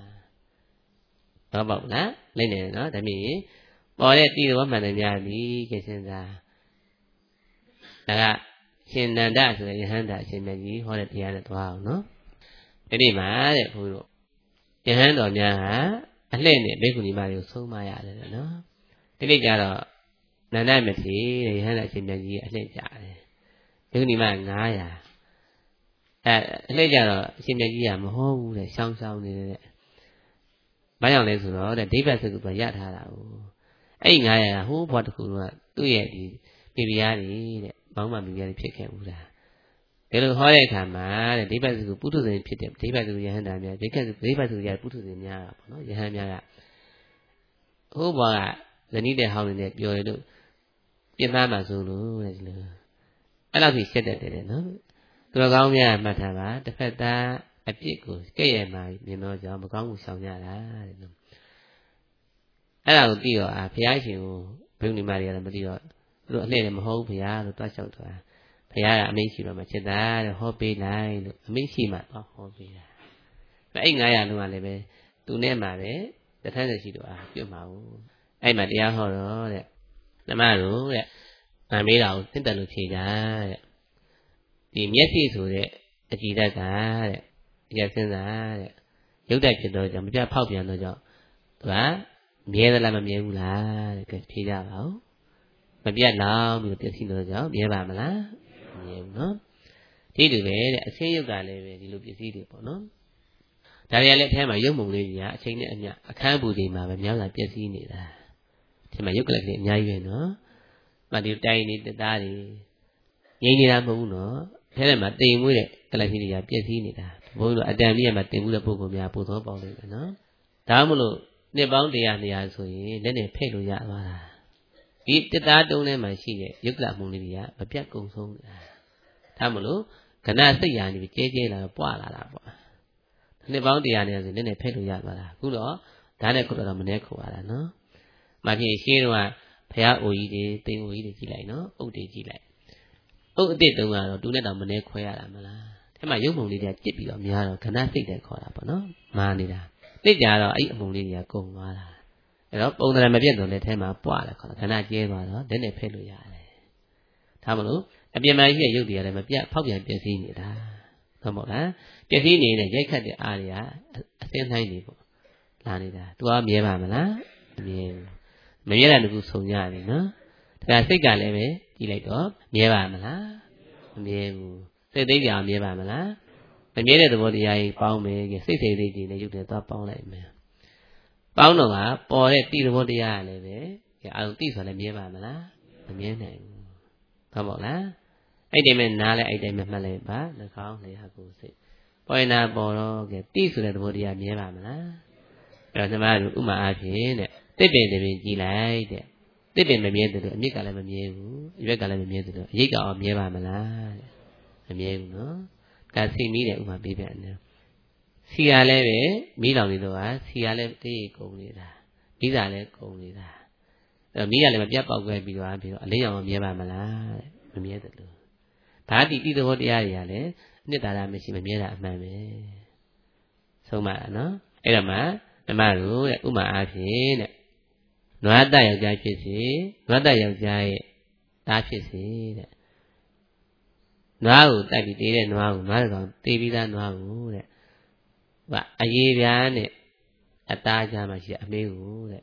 သောပေါက်လားလိုက်နေနော်ဒါမျိုးပေါ်တဲ့တိတော်မှန်တယ်များသည်ကဲစဉ်းစားဒါကရှင်နန္ဒဆိုတဲ့ယဟန္တာအရှင်မြတ်ကြီးဟောတဲ့တရားနဲ့သွားအောင်နော်ဒီနေ့မှာတဲ့ဘုန်းကြီးတို့ယဟန်တော်များဟာအလှည့်နဲ့ဘိက္ခုနီမတွေကိုဆုံးမရတယ်နော်ဒီနေ့ကျတော့နန္ဒမထေရတဲ့ယဟန္တာအရှင်မြတ်ကြီးအလှည့်ကြတယ်ဘိက္ခုနီမငါးရာအဲအလှည့်ကြတော့အရှင်မြတ်ကြီးကမဟုတ်ဘူးတဲ့ရှောင်းရှောင်းနေတဲ့ဘာကြောင့်လဲဆိုတော့တဲ့ဒိဗ္ဗစကုကရထားတာကိုအဲ့ငါးရာဟိုးဘွားတစ်ခုကသူ့ရဲ့ဒီမိဖုရားတွေတဲ့ဘောင်းမမိဖုရားတွေဖြစ်ခဲ့ဘူးလားဒါလိုဟောတဲ့အခါမှာတဲ့ဒိဗ္ဗစကုပုထုဇဉ်ဖြစ်တဲ့ဒိဗ္ဗစကုယဟန္တာများဒိဗ္ဗစကုဒိဗ္ဗစကုရပုထုဇဉ်များတာပေါ့နော်ယဟန်များကဟိုးဘွားကဇနီးတဲ့ဟောင်းနေတဲ့ပြောရလို့ပြင်သားမှာဆိုလို့တဲ့ဒီလိုအဲ့လောက်ထိရှက်တတ်တယ်နော်သူတော်ကောင်းများမှတ်ထားပါတစ်ဖက်သားအပြစ်ကိုကဲ့ရဲ့မှာမြင်တော့ကြောင့်မကောင်းမှုဆောင်ကြတာတဲ့နော်အဲ့ဒါကိုပြီးတော့အာဘုရားရှင်ကိုဘုန်းကြီးမတွေကလည်းမသိတော့သူတို့အလှည့်လည်းမဟုတ်ဘုရားလို့တွားလျှောက်သွားဘုရားကအမိန့်ရှိတော့မှချက်သားတဲ့ဟောပေးလိုက်လို့အမိန့်ရှိမှတော့ဟောပေးတာအဲ့ငါးရာလုံးကလည်းပဲသူနဲ့မှပဲတထန်းစရှိတော့အာပြုတ်မှာဘူးအဲ့မှာတရားဟောတော့တဲ့ဓမ္မတို့တဲ့ငါမေးတာကိုသင်တယ်လို့ဖြေကြတဲ့ဒီမျက်စိဆိုတဲ့အကြည်ဓာတ်ကတဲ့အကျဉ်းစားတဲ့ရုပ်တတ်ဖြစ်တော့ကြောင့်မပြဖောက်ပြန်တော့ကြောင့်သူကမြဲသလားမမြဲဘူးလားတဲ့ကဲဖြေကြပါဦးမပြတ်လောင်ပြီးပြည့်စည်လို့ကြောင့်မြဲပါမလားမမြဲဘူးနော်ဒီလိုပဲတဲ့အဆင်းရုပ်ကလည်းပဲဒီလိုပစ္စည်းတွေပေါ့နော်ဒါတွေကလည်းအထဲမှာရုပ်မုံလေးကြီးကအချိန်နဲ့အမျှအခန်းပူချိန်မှာပဲများစွာပျက်စီးနေတာဒီမှာရုပ်ကလေးအများကြီးပဲနော်မဒီတိုင်းနေတသားတွေငြိမ့်နေတာမဟုတ်ဘူးနော်ထဲထဲမှာတိမ်မွေးတဲ့ကလပ်ကြီးတွေကပျက်စီးနေတာဘုန်းကြီးတို့အတန်ကြီးကမှတင်မှုတဲ့ပုဂ္ဂိုလ်များပို့သောပေါင်းနေတယ်နော်ဒါမှမဟုတ်နှစ်ပေါင်းတရားနေရာဆိုရင်လက်နဲ့ဖဲ့လို့ရသွားတာဒီတသားတုံးထဲမှာရှိတဲ့ရုပ်ကလမှုလေးတွေကမပြတ်ကုန်ဆုံးနေတာဒါမှမဟုတ်ကဏစိတ်ရာနေပြီးကျဲကျဲလာတော့ပွာလာတာပေါ့နှစ်ပေါင်းတရားနေရာဆိုလက်နဲ့ဖဲ့လို့ရသွားတာအခုတော့ဓာတ်နဲ့ခုတော့မနေခုရတာနော်မဖြစ်ရှင်းတော့ဘုရားအိုကြီးတွေတိမ်အိုကြီးတွေကြည့်လိုက်နော်အုတ်တွေကြည့်လိုက်အုတ်အစ်စ်တုံးကတော့တူနဲ့တောင်မနေခွဲရတာမလားထဲမှာရုပ်ပုံလေးတွေကကြစ်ပြီးတော့များတော့ခဏစိတ်တယ်ခေါ်တာပေါ့နော်မာနေတာသိကြတော့အဲ့အမုံလေးတွေကကုန်သွားတာအဲ့တော့ပုံသဏ္ဍာန်မပြတ်တော့လည်းထဲမှာပွားတယ်ခေါ်တာခဏကျဲသွားတော့လက်နဲ့ဖဲ့လို့ရတယ်ဒါမလို့အပြင်မှာရှိတဲ့ရုပ်တွေကလည်းမပြတ်ဖောက်ပြန်ပျက်စီးနေတာဟုတ်မို့လားပျက်စီးနေတဲ့ရိုက်ခတ်တဲ့အားတွေကအစင်းတိုင်းနေပေါ့လာနေတာသူကမြဲပါမလားမမြဲဘူးမမြဲတဲ့ကူဆုံရပြီနော်ဒါစိတ်ကလည်းပဲကြည့်လိုက်တော့မြဲပါမလားမမြဲဘူးစိတ်သိကြမြဲပါမလားမမြဲတဲ့သဘောတရားကြီးပေါင်းမယ်စိတ်စိတ်လေးကြီးနဲ့ရုပ်တွေသွားပေါင်းလိုက်မယ်ပေါင်းတော့ကပေါ်တဲ့တိသဘောတရားကလည်းပဲအာရုံတိဆိုလည်းမြဲပါမလားမမြဲနိုင်ဘူးဟုတ်ပါ့လားအဲ့ဒီမဲ့နားလဲအဲ့ဒီမဲ့မှတ်လိုက်ပါနှာခေါင်းလျှာကိုယ်စိတ်ပေါ်ရင်နာပေါ်တော့ကဲတိဆိုတဲ့သဘောတရားမြဲပါမလားအဲ့တော့ညီမတို့ဥမာအားဖြင့်တဲ့တစ်ပင်တစ်ပင်ကြည်လိုက်တဲ့တစ်ပင်မမြဲတယ်လို့အမြစ်ကလည်းမမြဲဘူးအရွက်ကလည်းမမြဲတယ်လို့အရိပ်ကအောင်မြဲပါမလားတဲ့မမြဲဘူးနော်ဒါစိတ်မီးတဲ့ဥမာပေးပြန်တယ်စီရလည်းပဲမီးလောင်နေတော့ဟာစီရလည်းတေးကုန်နေတာမီးစာလည်းကုန်နေတာအဲ့တော့မီးကလည်းမပြတ်ပေါက်ခဲ့ပြီးတော့ပြီးတော့အလင်းရောင်မြဲပါမလားတဲ့မမြဲတယ်လို့ဒါတိတိသဘောတရားတွေကလည်းအနှစ်သာရမရှိမမြဲတာအမှန်ပဲဆုံးပါလားနော်အဲ့တော့မှဓမ္မတို့တဲ့ဥမာအားဖြင့်တဲ့နွားတယောက်ျားဖြစ်စေနွားတယောက်ျားရဲ့သားဖြစ်စေတဲ့နွားကိုတိုက်ပြီးတေးတဲ့နွားကိုနွားကောင်တေးပြီးသားနွားကိုတဲ့ဟာအရေးပြားနဲ့အသားကြားမှာရှိအမေးကိုတဲ့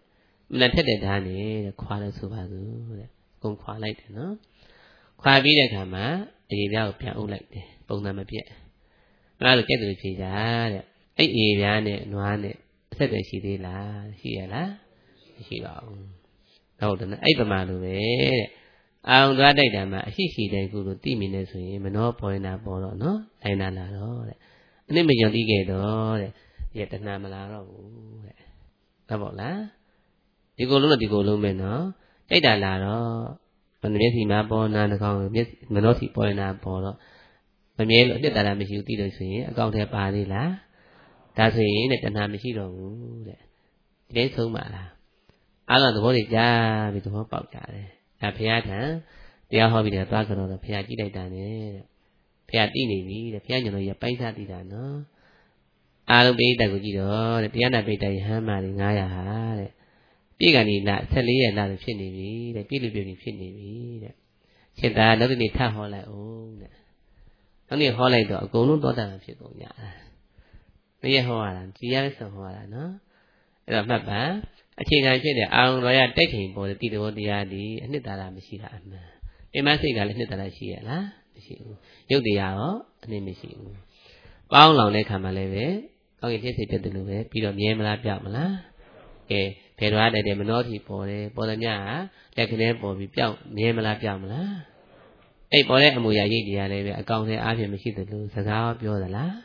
Mình thích để đàn này khoa là số ba rồi, cùng khoa lại thế nó, khoa biết được hả má, thì ra phải ôn lại thế, bông nam mà biết, mà được cái từ chỉ ra đấy, ấy gì ra này, nói này, sẽ để chỉ đi là, chỉ là, chỉ đó, đâu đó ấy phải mà được đấy, à ông nói đây là mà, chỉ chỉ đây cũng được tìm mình đây rồi, mình nói bỏ na bỏ đó nó, đây là là đó, nên mình chọn đi cái đó, vậy tên nam là đó, ta bảo là đi cô luôn là đi cô luôn mình nó cái đà là đó mình biết thì mà bỏ na nó không biết mình nói thì bỏ na bỏ đó mình biết là biết đà là mình chịu ti được suy con theo bà đi lá ta suy này tên nam mình chỉ rồi đến thương mà là à là tụi thì cha vì tụi nó bảo trả đây là phía thằng đeo họ bị đeo toa cái đó là phía chỉ đây đàn này phía tí này đi là phía nhỏ nó dập bay ra đi đàn nó à lúc bây giờ cái gì đó để phía nào bây giờ hả mà đi ngay à hả đấy biết cái này là sẽ lấy là được chuyện này đi để biết được điều này chuyện này đi đấy hiện tại nó đi thay họ lại ôn đấy nó đi họ lại đó cũng lúc đó là chuyện của nhà bây giờ họ làm chỉ là sao họ là nó rồi mà bà trên ngay chuyện để ông nói là tết hình bộ thì đồ đi ra đi anh ta làm gì là mà em mà thấy cái anh ta là gì là yêu đi à ó anh mình chịu bao lâu này khám mà lấy về có cái gì sẽ được về bây giờ em là biết mà là cái phải nói để để mình nói thì bộ này bộ này nhá để cái này bộ bị béo em là biết mà là ấy bộ này mua gì gì à này con này ai mình chỉ được luôn sao sao béo là lá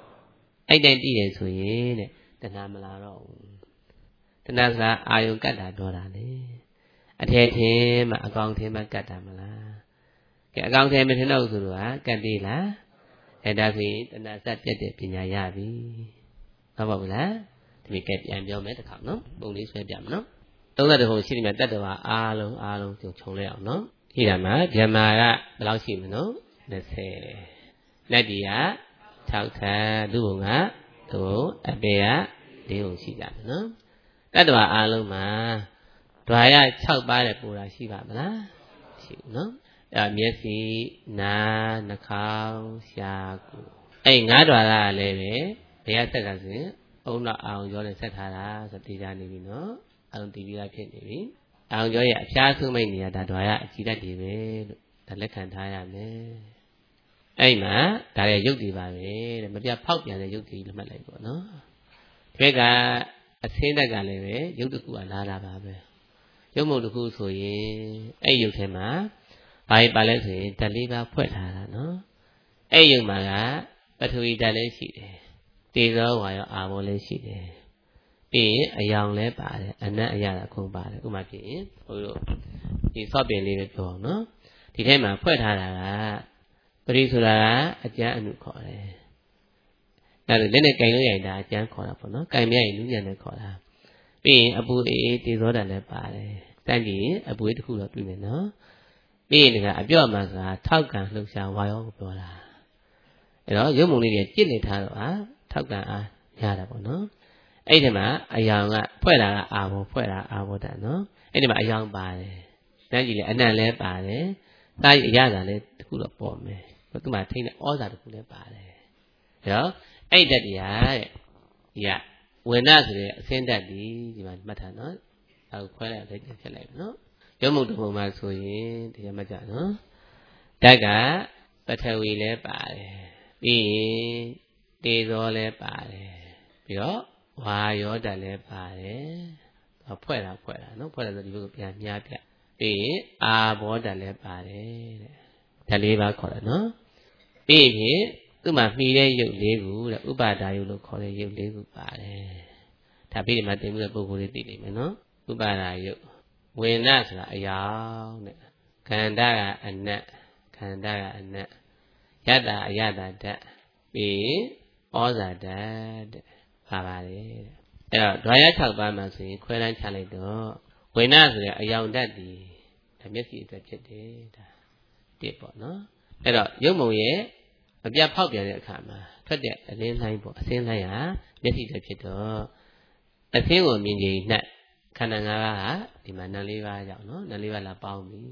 ấy đây đi để suy này tên nam là rồi tên nam là ai cũng cắt đá đồ đá này à thế thế mà con thế mà cắt đá mà là cái con thế mình thế nào rồi á cắt đi là thế đó thì tên nam sát chết để nhà nhà đi nó bảo là thì mình kẹp em cho mấy thằng khác nó bông đi xoay chậm nó tối nay thì hồi xin mình tắt được à a luôn a luôn chồng chồng lẹo nó khi nào mà giờ mà ra bao nhiêu mà nó để xe này đi á chào thà đủ ngã đủ à bé á để hồi xin chậm nó tắt được à luôn mà rồi á chào ba để bù lại xin bạn mà xin nó à miết gì na na khao xa cụ ấy ngã rồi là lấy về bé sẽ là gì ông là ông cho nên sẽ thà là sẽ đi ra này nó ông đi ra phía này ông cho vậy cha thương mình thì đã đòi á chỉ đã đi về đã lấy khăn thay à nè ấy mà đã là giúp đi vào về mà bây giờ phóc nhà này giúp đi là mất lại của nó cái cả xem ra cái này về giúp được của là là bà về giúp một được của rồi ấy giúp thêm mà phải bà lấy thì ta lấy ba phết là nó ấy nhưng mà cả bà thôi ta lấy gì đấy đi rồi ngoài à vô lấy gì đấy bị ai yang lấy bà đấy anh ấy ai là không bà đấy cũng mà bị hồi đó thì so biển đi được rồi nó thì thế mà phết là bởi vì là anh cha anh khó đấy là lên này cái này là anh cha khó là phải nó cái này lúc này khó là vì abu ấy thì rồi là lấy bà đấy tại vì abu ấy cũng là tụi mình nó vì là abu mà là thao cả lúc sau vài år rồi là đó giống một người chết này thà rồi thao cả à nhà là bọn nó ấy thì mà ai yang à phải là à vô phải là à vô đã nó ấy thì mà ai yang bà đấy tại vì là anh này lấy bà đấy tại vì nhà là lấy cũng là bỏ mẹ và cứ mà thấy là ó ra được cũng lấy bà đấy đó ấy đặt gì dạ when na rồi xem đặt đi thì mà mà thà nó ở khoe lại thấy cái lại nó giống một đồng mà rồi thì mà chả nó đại cả bắt đầu lấy bà đấy vì đi rồi lấy bà đấy vì đó hoa yo đã lấy bà đấy và khoe là khoe là nó khoe là gì cũng bị nhà bị vì à bố đã lấy bà đấy đã lấy bà khỏi nó vì thế cứ mà phi đây dụng lấy của là úp bà đại dụng khỏi đây dụng lấy của bà đấy thà phi mà tìm được bố cô đi tìm mà nó úp bà đại dụng when na là ayao này khanda là anh nè khanda là anh nè yada ayada đã vì ó giả đã bà bà đấyအဲ့တော့ဒွါရ၆ပါးမှာဆိုရင်ခွဲတန်းချလိုက်တော့ဝိနဆိုတဲ့အယောင်ဓာတ်ဒီဒါမျက်စိအတွက်ဖြစ်တယ်ဒါတစ်ပေါ့နော်အဲ့တော့ရုပ်မုံရဲ့မပြတ်ဖောက်ပြန်တဲ့အခါမှာထွက်တဲ့အလင်းလှိုင်းပေါ့အစင်းလှိုင်းဟာမျက်စိအတွက်ဖြစ်တော့အစင်းကိုမြင်ကြည်နှက်ခန္ဓာ၅ပါးဟာဒီမှာနာမ်လေးပါးကြောင့်နော်နာမ်လေးပါးလာပေါင်းပြီ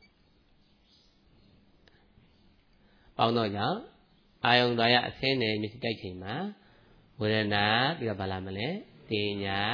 ပေါင်းတော့ကြောင့်အာယုံဒွါရအစင်းနဲ့မျက်စိတိုက်ချိန်မှာဝေဒနာပြီးတော့ဘာလာမလဲတင်ညာ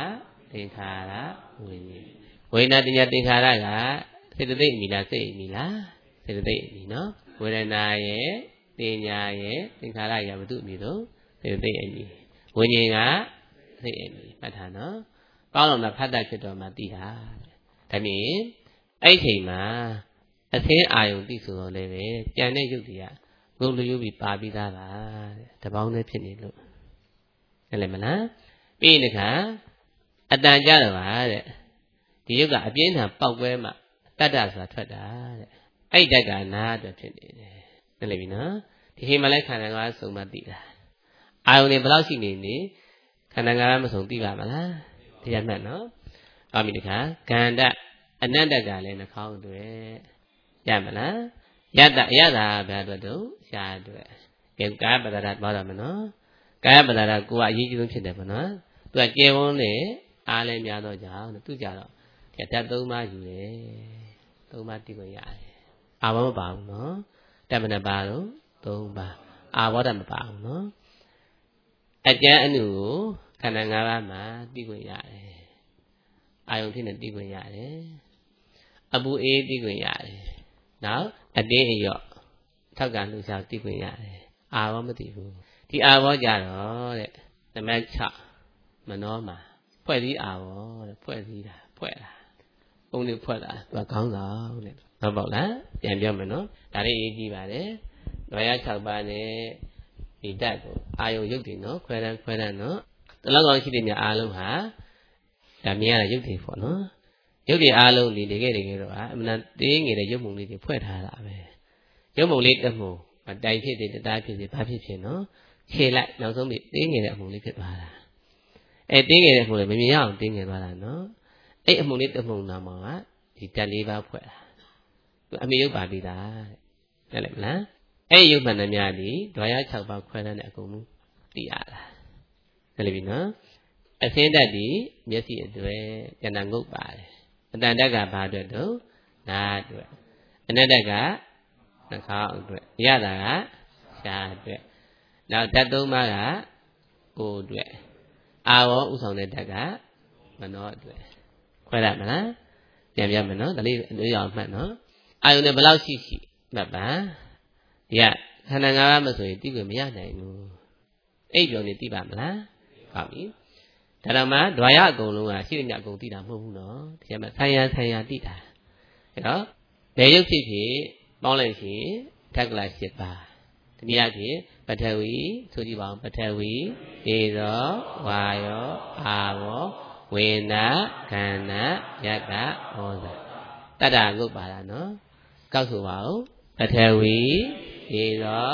သင်္ခါရဝိညာဉ်ဝေဒနာတင်ညာသင်္ခါရကစေတသိက်အမိလားစိတ်အမိလားစေတသိက်အမိနော်ဝေဒနာရဲ့တင်ညာရဲ့သင်္ခါရရဲ့ဘုသူ့အမိတော့စေတသိက်အမိဝိညာဉ်ကစိတ်အမိမှတ်ထားနော်ကောင်းလုံးတာဖတ်တတ်ဖြစ်တော့မှသိတာဒါမြင်အဲ့ဒီချိန်မှာအသင်းအာယုံသိဆိုတော့လည်းပဲကြံတဲ့ယုတ်တွေကငုံလူယုတ်ပြီးပါပြီးသားပါတပေါင်းနဲ့ဖြစ်နေလို့ဟုတ်တယ်မလားပြီးရင်ခါအတန်ကြတော့ပါတဲ့ဒီယုတ်ကအပြင်းထန်ပေါက်ကွဲမှတတ္တဆိုတာထွက်တာတဲ့အဲ့တက်ကနာအတွက်ဖြစ်နေတယ်ဟုတ်တယ်ပြီနော်ဒီချိန်မှာလည်းခန္ဓာငါးစုံမှသိတာအာယုံတွေဘယ်လောက်ရှိနေနေခန္ဓာငါးမစုံသိပါမလားတရားမှတ်နော်အော်ပြီတခါခန္ဓာအနတ္တကလည်းနှာခေါင်းအတွက်ရမလားယတ္တအယတ္တဘယ်အတွက်တော့ရှားအတွက်ကဲကာယပတ္တရပြောတော့မနော်ကာယပတ္တရကိုကအရေးကြီးဆုံးဖြစ်တယ်ပေါ့နော်သူကကျေဝန်းနဲ့အားလည်းများတော့ကြောင်းသူကြတော့ဒီဓာတ်သုံးပါးယူတယ်သုံးပါးတိကိုရတယ်အာဘောမပါဘူးနော်တမနာပါတော့သုံးပါးအာဘောဓမပါဘူးနော်အကျမ်းအနုကိုခန္ဓာ၅ပါးမှာတိကိုရတယ်အာယုံဖြစ်နေတိကိုရတယ်အပူအေးတိကိုရတယ်နောက်အတင်းအယော့ထောက်ကလှူရှားတိကိုရတယ်အာဘောမသိဘူးဒီအာဘောကြတော့တဲ့သမတ်၆မနောမှာဖွဲ့စည်းအာဘောတဲ့ဖွဲ့စည်းတာဖွဲ့တာအုံးလေးဖွဲ့တာသူကခေါင်းဆောင်တဲ့ဟုတ်ပေါ့လားပြန်ပြောမယ်နော်ဒါလေးရေးကြည့်ပါတယ်နွားရ၆ပါးနဲ့ဒီဓာတ်ကိုအာယုံရုပ်တည်နော်ခွဲတန်းခွဲတန်းနော်တလောက်ကောင်ရှိတဲ့ညအားလုံးဟာဒါမြင်ရတဲ့ရုပ်တည်ပေါ့နော်ရုပ်တည်အားလုံးဒီတကယ်တကယ်တော့အမှန်တင်းငယ်တဲ့ရုပ်ပုံလေးတွေဖွဲ့ထားတာပဲရုပ်ပုံလေးတစ်မှုတိုင်ဖြစ်တယ်တသားဖြစ်တယ်ဘာဖြစ်ဖြစ်နော်ခြေလိုက်နောက်ဆုံးပြီးတင်းငယ်တဲ့အမှုလေးဖြစ်သွားတာအဲတင်းငယ်တဲ့အမှုလေးမမြင်ရအောင်တင်းငယ်သွားတာနော်အဲ့အမှုလေးတစ်မှုနာမှာကဒီဓာတ်လေးပါဖွဲ့တာသူအမေရုပ်ပါပြီးသားတဲ့ဟုတ်တယ်မလားအဲ့ရုပ်မှန်သမျှဒီဒွါရ၆ပါးခွဲတဲ့အကုန်လုံးသိရတာဟုတ်ပြီနော်အစင်းဓာတ်ဒီမျက်စိအတွက်ကျန်တာငုတ်ပါတယ်အတန်ဓာတ်ကဘာအတွက်တော့နားအတွက်အနတ္တကနှာခေါင်းအတွက်ရတာကရှားအတွက်နောက်ဓာတ်သုံးပါးကကိုယ်အတွက်အာဝေါဥဆောင်တဲ့ဓာတ်ကမနောအတွက်ခွဲရမလားပြန်ပြမယ်နော်ဒါလေးလေးအောင်မှတ်နော်အာယုန်နဲ့ဘယ်လောက်ရှိရှိမှတ်ပါဒီကခန္ဓာ၅ပါးမဆိုရင်သိခွင့်မရနိုင်ဘူးအဲ့ပြောနေသိပါမလားဟုတ်ပြီဒါတော့မှဒွါရအကုန်လုံးကရှိတဲ့ညအကုန်သိတာမဟုတ်ဘူးနော်ဒီကမှာဆံရဆံရသိတာအဲ့တော့ဘယ်ရုပ်ဖြစ်ဖြစ်ပေါင်းလိုက်ရင်ဓာတ်ကလ၈ပါးတနည်းအားဖြင့်ပထဝီဆိုကြည့်ပါဦးပထဝီဧသောဝါယောအာဘောဝေနာခန္ဓာယတ္တဩဇာတတ္တငုတ်ပါလားနော်ကောက်ဆိုပါဦးပထဝီဧသော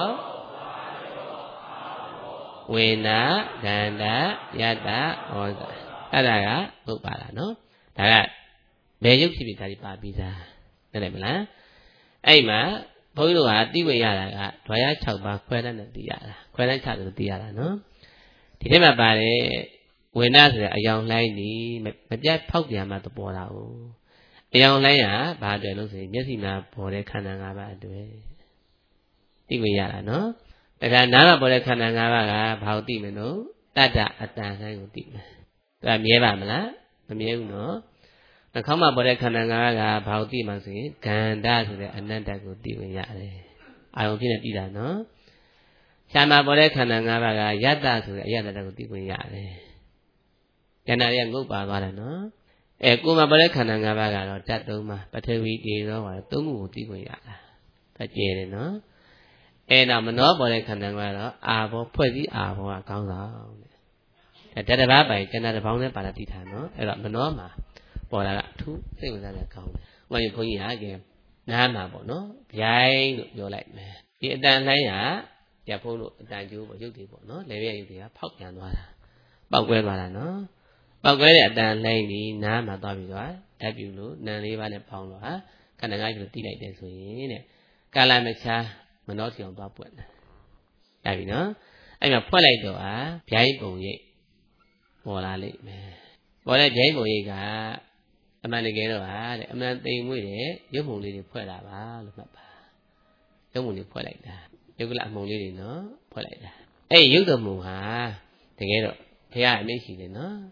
ဝေနာခန္ဓာယတ္တဩဇာတတ္တကငုတ်ပါလားနော်ဒါကဘယ်ရုပ်ဖြစ်ဖြစ်ဒါဒီပါပြီးသားသိတယ်မလားအဲ့မှာဘုန်းကြီးတို့ကသိဝင်ရတာကဒွါရ၆ပါးခွဲတန်းနဲ့သိရတာခွဲတန်းချတယ်သိရတာနော်ဒီထဲမှာပါတယ်ဝေနာဆိုတဲ့အယောင်လှိုင်းဒီမပြတ်ဖောက်ပြန်မှသပေါ်တာ哦အယောင်လှိုင်းကဘာအတွက်လို့ဆိုရင်မျက်စိမှာပေါ်တဲ့ခန္ဓာ၅ပါးအတွက်သိဝင်ရတာနော်ဒါကနားမှာပေါ်တဲ့ခန္ဓာ၅ပါးကဘာကိုသိမလို့တတ္တအတန်လှိုင်းကိုသိမယ်သူကမြဲပါမလားမမြဲဘူးနော်နှာခေါင်းမှာပေါ်တဲ့ခန္ဓာ၅ပါးကဘာကိုသိမှဆိုရင်ဂန္ဓဆိုတဲ့အနတ္တကိုသိဝင်ရတယ်အာယုံဖြစ်နေသိတာနော်ရှားမှာပေါ်တဲ့ခန္ဓာ၅ပါးကယတ္တဆိုတဲ့အယတ္တကိုသိဝင်ရတယ်ဉာဏ်ရည်ငုတ်ပါသွားတယ်နော်အဲကိုယ်မှာပေါ်တဲ့ခန္ဓာ၅ပါးကတော့ဓာတ်သုံးပါးပထဝီတေရောပါသုံးခုကိုသိဝင်ရတာတကျဲတယ်နော်အဲတော့မနောပေါ်တဲ့ခန္ဓာ၅ပါးကတော့အာဘောဖွဲ့စည်းအာဘောကကောင်းဆောင်တဲ့ဓာတ်တစ်ပါးပိုင်ကျန်တာတစ်ပေါင်းနဲ့ပါတာသိတာနော်အဲ့တော့မနောမှာပေါ်လာတာအထူးစိတ်ဝင်စားတဲ့ကောင်းတယ်။ဥပမာဘုန်းကြီးဟာကဲနားမှာပေါ့နော်။ဗျိုင်းလို့ပြောလိုက်မယ်။ဒီအတန်လှိုင်းဟာရဖုံးလို့အတန်ကျိုးပေါ့ရုပ်တွေပေါ့နော်။လေပြည့်ရုပ်တွေကဖောက်ပြန်သွားတာ။ပေါက်ကွဲသွားတာနော်။ပေါက်ကွဲတဲ့အတန်လှိုင်းဒီနားမှာသွားပြီးတော့ဓာတ်ပြူလို့နံလေးပါးနဲ့ပေါင်းတော့ဟာခန္ဓာငါးမျိုးတိလိုက်တယ်ဆိုရင်တဲ့ကာလမချာမနှောထီအောင်သွားပွက်တယ်။ရပြီနော်။အဲ့မှာဖွက်လိုက်တော့ဟာဗျိုင်းပုံရိပ်ပေါ်လာလိမ့်မယ်။ပေါ်တဲ့ဗျိုင်းပုံရိပ်ကအမှန်တကယ်တော့ဟာတဲ့အမှန်သိမ်မွေ့တဲ့ရုပ်ပုံလေးတွေဖွဲ့တာပါလို့မှတ်ပါရုပ်ပုံလေးဖွဲ့လိုက်တာရုပ်ကလအမုံလေးတွေနော်ဖွဲ့လိုက်တာအဲ့ရုပ်တော်မူဟာတကယ်တော့ဘုရားအမိန့်ရှိတယ်နော်ယ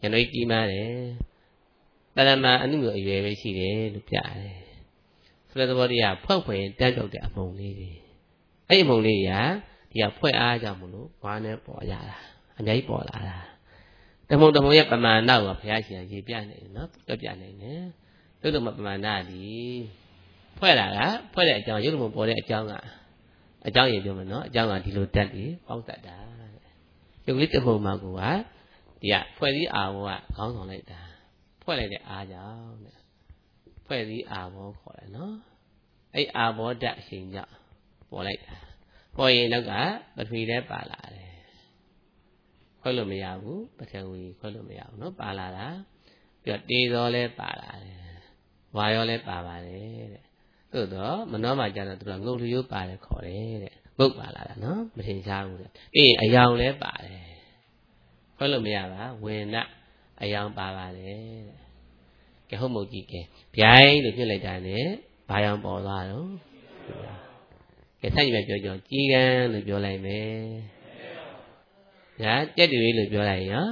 ကျွန်တော်ကြီးမားတယ်တဏ္ဍမှာအနုမျိုးအရွယ်ပဲရှိတယ်လို့ပြတယ်ဆိုတဲ့သဘောတရားဖွဲ့ဖွဲ့တန်းကြောက်တဲ့အမုံလေးတွေအဲ့အမုံလေးတွေကဒီကဖွဲ့အားကြောင့်မလို့ဝါနဲ့ပေါ်ရတာအများကြီးပေါ်လာတာတမုံတမုံရဲ့ပမာဏကိုဘုရားရှင်ရေးပြနေတယ်နော်ပြပြနေတယ်ရုပ်တမပမာဏဒီဖွဲ့လာကဖွဲ့တဲ့အကြောင်းရုပ်တမပေါ်တဲ့အကြောင်းကအကြောင်းရပြောမယ်နော်အကြောင်းကဒီလိုတက်ပြီးပေါက်တတ်တာရုပ်လေးတမုံမှာကိုကဒီကဖွဲ့စည်းအာဘောကခေါင်းဆောင်လိုက်တာဖွဲ့လိုက်တဲ့အားကြောင့်တဲ့ဖွဲ့စည်းအာဘောခေါ်တယ်နော်အဲ့အာဘောဓာတ်အရှင်ကြောင့်ပေါ်လိုက်တာပေါ်ရင်တော့ကပထဝီလည်းပါလာတယ်ခွဲလို့မရဘူးပထဝီခွဲလို့မရဘူးနော်ပါလာတာပြီးတော့တေဇောလည်းပါလာတယ်ဝါရောလည်းပါပါတယ်တဲ့သို့တော့မနှောမှာကျတော့သူကငုတ်လူရိုးပါတယ်ခေါ်တယ်တဲ့ငုတ်ပါလာတာနော်မထင်ရှားဘူးတဲ့ပြီးရင်အယောင်လည်းပါတယ်ခွဲလို့မရပါဝေနအယောင်ပါပါတယ်တဲ့ကဲဟုတ်မဟုတ်ကြည့်ကဲဗျိုင်းလို့ပြစ်လိုက်တာနဲ့ဘာယောင်ပေါ်သွားတော့ကဲဆက်ရွယ်ပြောကြောကြီးကန်းလို့ပြောလိုက်မယ်ညာကြက်တွေလို့ပြောလိုက်ရော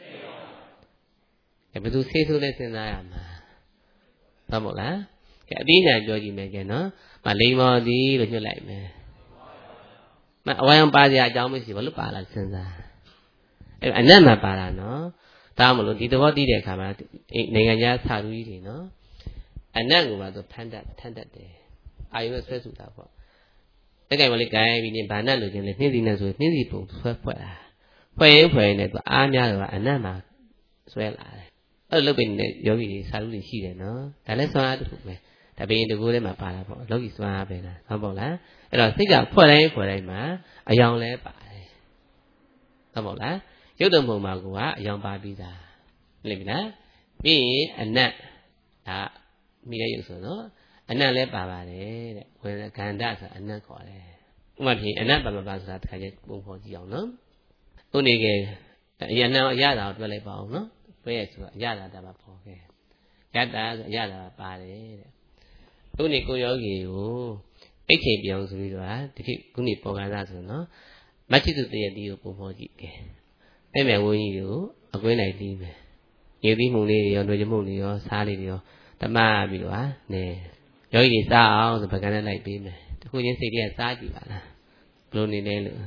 ကဲဘယ်သူဆေးဆိုးလဲစဉ်းစားရမှာဟုတ်မို့လားကဲအပြီးညာပြောကြည့်မယ်ကဲနော်မလိမ္မော်သည်လို့ညွှတ်လိုက်မယ်မအဝိုင်းပါစရာအကြောင်းမရှိဘူးလို့ပါလာစဉ်းစားအဲ့အနတ်မှာပါလာနော်ဒါမှမလို့ဒီသဘောတည်တဲ့အခါမှာနိုင်ငံခြားစာလူကြီးတွေနော်အနတ်ကမှသူဖန်တတ်ထန်တတ်တယ်အာယုနဲ့ဆွဲစုတာပေါ့တကယ်မလေးကိုင်းပြီးနေဘာနဲ့လို့ချင်းလေနှင်းစီနဲ့ဆိုနှင်းစီပုံဆွဲဖွဲ့တာဖွဲ့ရင်ဖွဲ့ရင်လည်းသူအားများတော့အနတ်မှာဆွဲလာတယ်အဲ့လိုလုပ်ပြီးနေယောဂီတွေစာလူတွေရှိတယ်နော်ဒါလည်းစွမ်းအားတစ်ခုပဲဒါပေရင်တကူထဲမှာပါလာပေါ့လောကီစွမ်းအားပဲလားဟုတ်ပေါ့လားအဲ့တော့စိတ်ကဖွဲ့တိုင်းဖွဲ့တိုင်းမှာအယောင်လဲပါတယ်ဟုတ်ပေါ့လားရုပ်တံပုံမှာကအယောင်ပါပြီးသားလိမ့်ပြီလားပြီးရင်အနတ်ဒါမိတဲ့ရုပ်ဆိုနော်အနတ်လည်းပါပါတယ်တဲ့ဝေဒကန္တဆိုအနတ်ခေါ်တယ်ဥပမာဖြင့်အနတ်ပါမပါဆိုတာတစ်ခါကျပုံဖော်ကြည့်အောင်နော်ဥနေကေအရဏအရသာကိုတွက်လိုက်ပါအောင်နော်တွဲရဆိုအရသာတာပါဖော်ခဲ့ယတ္တာဆိုအရသာပါတယ်တဲ့ဥနေကိုယောဂီကိုအိတ်ချိန်ပြောင်းဆိုပြီးတော့ဒီခေတ်ခုနေပေါ်ကစားဆိုနော်မချစ်သူတရတီကိုပုံဖော်ကြည့်ခဲ့အဲ့မဲ့ဝင်းကြီးကိုအကွင်းလိုက်ပြီးမယ်ရေသီးမှုလေးတွေရောຫນွေချမှုလေးရောစားလေးတွေရောတမပြီးတော့ဟာနဲယောဂီစားအောင်ဆိုပကံနဲ့လိုက်ပြီးမယ်တခုချင်းစိတ်တွေကစားကြည့်ပါလားဘလို့နေလဲလို့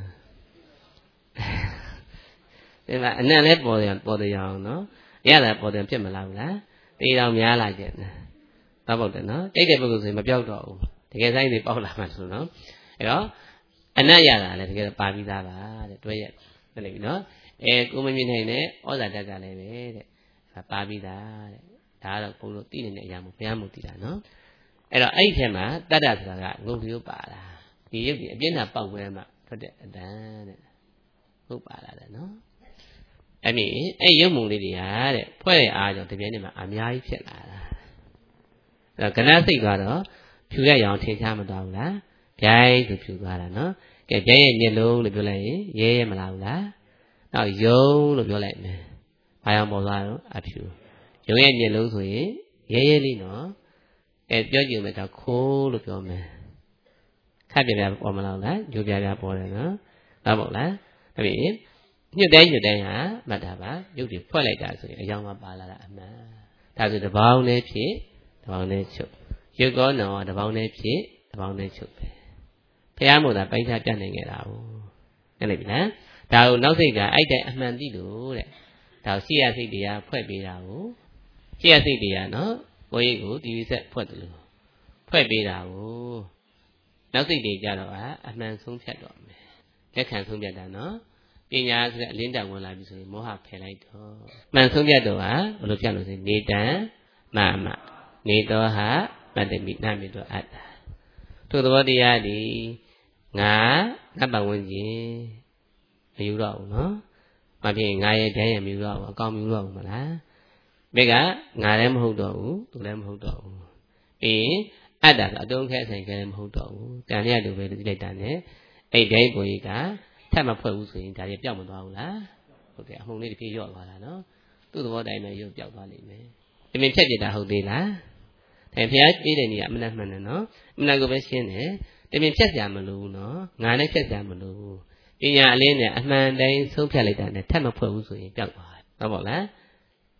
ဒီမှာအနံ့လဲပေါ်တယ်ပေါ်တယ်အောင်နော်ရတာပေါ်တယ်ဖြစ်မလားဘူးလားတေးတော်များလာကြတယ်တော့ဟုတ်တယ်နော်တိတ်တဲ့ပုဂ္ဂိုလ်ဆိုရင်မပြောက်တော့ဘူးတကယ်ဆိုင်နေပေါက်လာမှဆိုနော်အဲ့တော့အနံ့ရတာလည်းတကယ်ပါပြီးသားပါတဲ့တွဲရက်တယ်လေနော်အဲကိုမမြင်နိုင်တဲ့ဩဇာတက်ကလည်းပဲတဲ့ပါပြီးသားတဲ့ဒါကတော့ဘုံတို့သိနေတဲ့အရာမျိုးဘုရားမို့သိတာနော်အဲ့တော့အဲ့ဒီထဲမှာတတ္တဆိုတာကငုတ်ရိုးပါလာဒီရုပ်ကြီးအပြင်းထန်ပေါက်ဝဲမှထွက်တဲ့အတန်တဲ့ဟုတ်ပါလာတယ်နော်အဲ့ဒီအဲ့ရုပ်မုံလေးတွေဟာတဲ့ဖွဲ့တဲ့အားကြောင့်တပြင်းနဲ့မှအများကြီးဖြစ်လာတာအဲ့တော့ကဏ္ဍစိတ်ကတော့ဖြူရရအောင်ထင်ရှားမသွားဘူးလားဗျိုင်းဆိုဖြူသွားတာနော်ကဲဗျိုင်းရဲ့မျက်လုံးလို့ပြောလိုက်ရင်ရဲရဲမလားဘူးလားနောက်ယုံလို့ပြောလိုက်မယ်ဘာအောင်ပေါ်သွားတော့အဖြူယုံရဲ့မျက်လုံးဆိုရင်ရဲရဲလေးနော်အဲပြောကြည့်မယ်တော့ခိုးလို့ပြောမယ်ခက်ပြပြပေါ်မလားလားညိုပြပြပေါ်တယ်နော်ဟုတ်ပါ့လားဒါပေမဲ့ညွတ်တိုင်းညွတ်တိုင်းဟာမှတ်တာပါရုပ်တွေဖွဲ့လိုက်တာဆိုရင်အယောင်မှာပါလာတာအမှန်ဒါဆိုတပေါင်းနဲ့ဖြစ်တပေါင်းနဲ့ချုပ်ရုပ်ကောနောတပေါင်းနဲ့ဖြစ်တပေါင်းနဲ့ချုပ်ပဲဘုရားမို့သာပိုင်းခြားပြနိုင်ခဲ့တာဟုတ်ဟုတ်ပြီလားဒါကိုနောက်စိတ်ကအဲ့တိုင်အမှန်သိလို့တဲ့ဒါကိုရှေ့ရစိတ်တွေကဖွဲ့ပေးတာကိုရှေ့ရစိတ်တွေကနော်ကိုယ်ကိုဒီဆက်ဖွဲ့တယ်လို့ဖွဲ့ပေးတာကိုနောက်စိတ်တွေကြတော့အမှန်ဆုံးဖြတ်တော့မယ်လက်ခံဆုံးဖြတ်တာနော်ပညာဆိုတဲ့အလင်းတန်ဝင်လာပြီဆိုရင်မောဟဖယ်လိုက်တော့မှန်ဆုံးဖြတ်တော့ဟာဘယ်လိုဖြတ်လို့ဆိုနေတံမမနေတော့ဟာမတ္တမိနမိတော့အတ္တထို့သဘောတရားဒီငါနတ်ပဝန်းကျင်မယူတော့ဘူးနော်မဖြစ်ငါရဲ့တန်းရဲ့မယူတော့ဘူးအကောင်မယူတော့ဘူးမလားမိကငါလည်းမဟုတ်တော့ဘူးသူလည်းမဟုတ်တော့ဘူးပြီးရင်အတ္တကအတုံးခဲဆိုင်ခဲလည်းမဟုတ်တော့ဘူးတန်ရတူပဲသိလိုက်တာနဲ့အဲ့ဒိုင်းကိုကြီးကထပ်မဖွဲ့ဘူးဆိုရင်ဒါကြီးပျောက်မသွားဘူးလားဟုတ်တယ်အမှုန်လေးတစ်ပြေးရော့သွားတာနော်သူ့သဘောတိုင်းပဲရုပ်ပျောက်သွားလိမ့်မယ်တမင်ဖြတ်ပြတာဟုတ်သေးလားဒါဘုရားပြေးတဲ့နေရာအမှန်မှန်တယ်နော်အမှန်ကိုပဲရှင်းတယ်တမင်ဖြတ်ကြမလို့နော်ငါနဲ့ဖြတ်ကြမလို့ပညာအလင်းနဲ့အမှန်တိုင်းဆုံးဖြတ်လိုက်တာနဲ့ထပ်မဖွဲ့ဘူးဆိုရင်ပျောက်သွားတယ်ဟုတ်ပါ့လား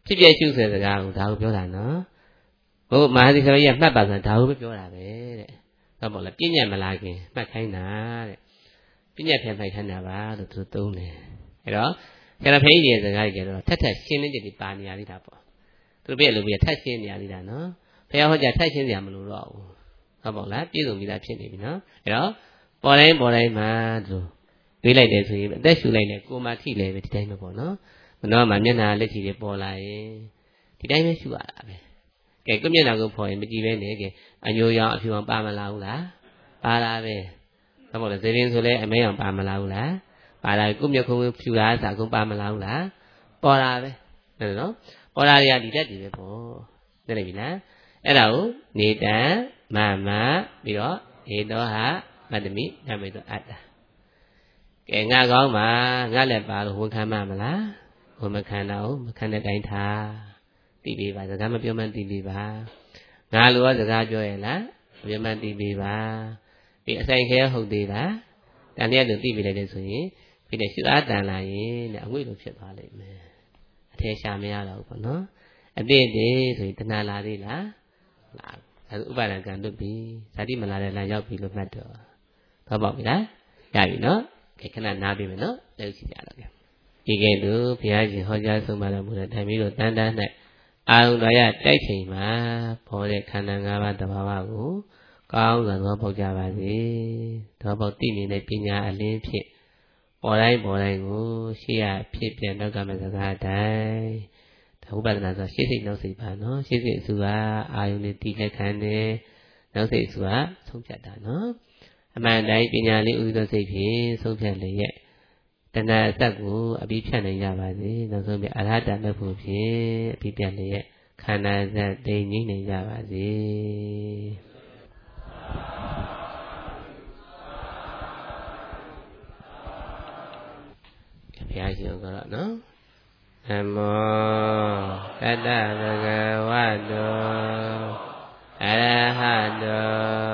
ဖြစ်ပြရှုဆိုတဲ့စကားကိုဒါကိုပြောတာနော်ဘုမဟာသီဆရာကြီးကမှတ်ပါဆိုဒါကိုပဲပြောတာပဲတဲ့ဟုတ်ပါလားပြည့်ညတ်မလာခင်မှတ်ခိုင်းတာတဲ့ပြည့်ညတ်ပြန်မှတ်ခိုင်းတာပါလို့သူသုံးတယ်အဲ့တော့ဆရာဖေးကြီးရဲ့စကားကြီးကတော့ထက်ထက်ရှင်းလင်းတဲ့ပါနေရသေးတာပေါ့သူပြည့်လို့ပြည့်ထက်ရှင်းနေရသေးတာနော်ဘုရားဟောကြားထက်ရှင်းစရာမလိုတော့ဘူးဟုတ်ပါလားပြည့်စုံပြီးသားဖြစ်နေပြီနော်အဲ့တော့ပေါ်တိုင်းပေါ်တိုင်းမှာသူတွေးလိုက်တယ်ဆိုရင်အသက်ရှူလိုက်လေကိုယ်မှထိလဲပဲဒီတိုင်းပဲပေါ့နော်မနှောမှာမျက်နှာလက်ချီတွေပေါ်လာရင်ဒီတိုင်းပဲရှူရတာပဲကဲကိုမျက်နှာကိုဖော်ရင်မကြည့်ပဲနဲ့ကဲအညိုရောင်အဖြူအောင်ပါမလားဘူးလားပါလာပဲဟုတ်ပါလားဇေရင်ဆိုလဲအမဲအောင်ပါမလားဘူးလားပါလာကိုမျက်ခုံးဖြူတာစာကုန်းပါမလားဘူးလားပေါ်လာပဲဟုတ်နော်ပေါ်လာတွေကဒီတက်တွေပဲပေါ့သိနေပြီလားအဲ့ဒါကိုနေတံမမပြီးတော့ဧတောဟမတ္တမိနမေတောအတ္တကဲငါကောင်းပါငါလည်းပါလို့ဝန်ခံမှာမလားဝန်မခံတော့မခံတဲ့တိုင်းထားသိပြီပါစကားမပြောမှန်းသိပြီပါငါလိုရောစကားပြောရဲ့လားပြောမှန်းသိပြီပါဒီအဆိုင်ခဲဟုတ်သေးလားတန်တဲ့လူသိပြီလေဆိုရင်ဒီနဲ့ရှုအားတန်လာရင်တဲ့အငွေ့လိုဖြစ်သွားလိမ့်မယ်အထဲရှာမရတော့ဘူးပေါ့နော်အပြည့်တည်းဆိုရင်တဏှာလာသေးလားလာအဲဥပါဒံကံလွတ်ပြီဇာတိမလာတဲ့လမ်းရောက်ပြီလို့မှတ်တော့တော့ပေါ့ပြီလားရပြီနော်ခဏနားပြီမယ်နော်လက်ရှိကြတော့ကြဒီကဲ့သို့ဘုရားရှင်ဟောကြားဆုံးမတော်မူတဲ့တိုင်ပြီးတော့တန်တန်း၌အာယုတော်ရတိုက်ချိန်မှာပေါ်တဲ့ခန္ဓာ၅ပါးတဘာဝကိုကောင်းစွာသဘောပေါက်ကြပါစေသဘောပေါက်သိမြင်တဲ့ပညာအလင်းဖြင့်ပေါ်တိုင်းပေါ်တိုင်းကိုရှေ့ရဖြစ်ပြန်တော့ကမစကားတိုင်းဒါဥပဒနာဆိုရှေ့စိတ်နောက်စိတ်ပါနော်ရှေ့စိတ်အစုကအာယုန်နဲ့တည်လက်ခံတယ်နောက်စိတ်အစုကဆုံးဖြတ်တာနော်အမှန်တိုင်းပညာလေးဥဒ္ဒစိတ်ဖြင့်ဆုံးဖြတ်လျက်တဏှာအသက်ကိုအပြီးဖြတ်နိုင်ကြပါစေနောက်ဆုံးပြအရဟတမေဖို့ဖြင့်အပြီးပြတ်လျက်ခန္ဓာဇတ်သိငြိမ့်နိုင်ကြပါစေဘုရားရှင်ကတော့နော်နမောတတ္တဗုဒ္ဓဝါတောအရဟတော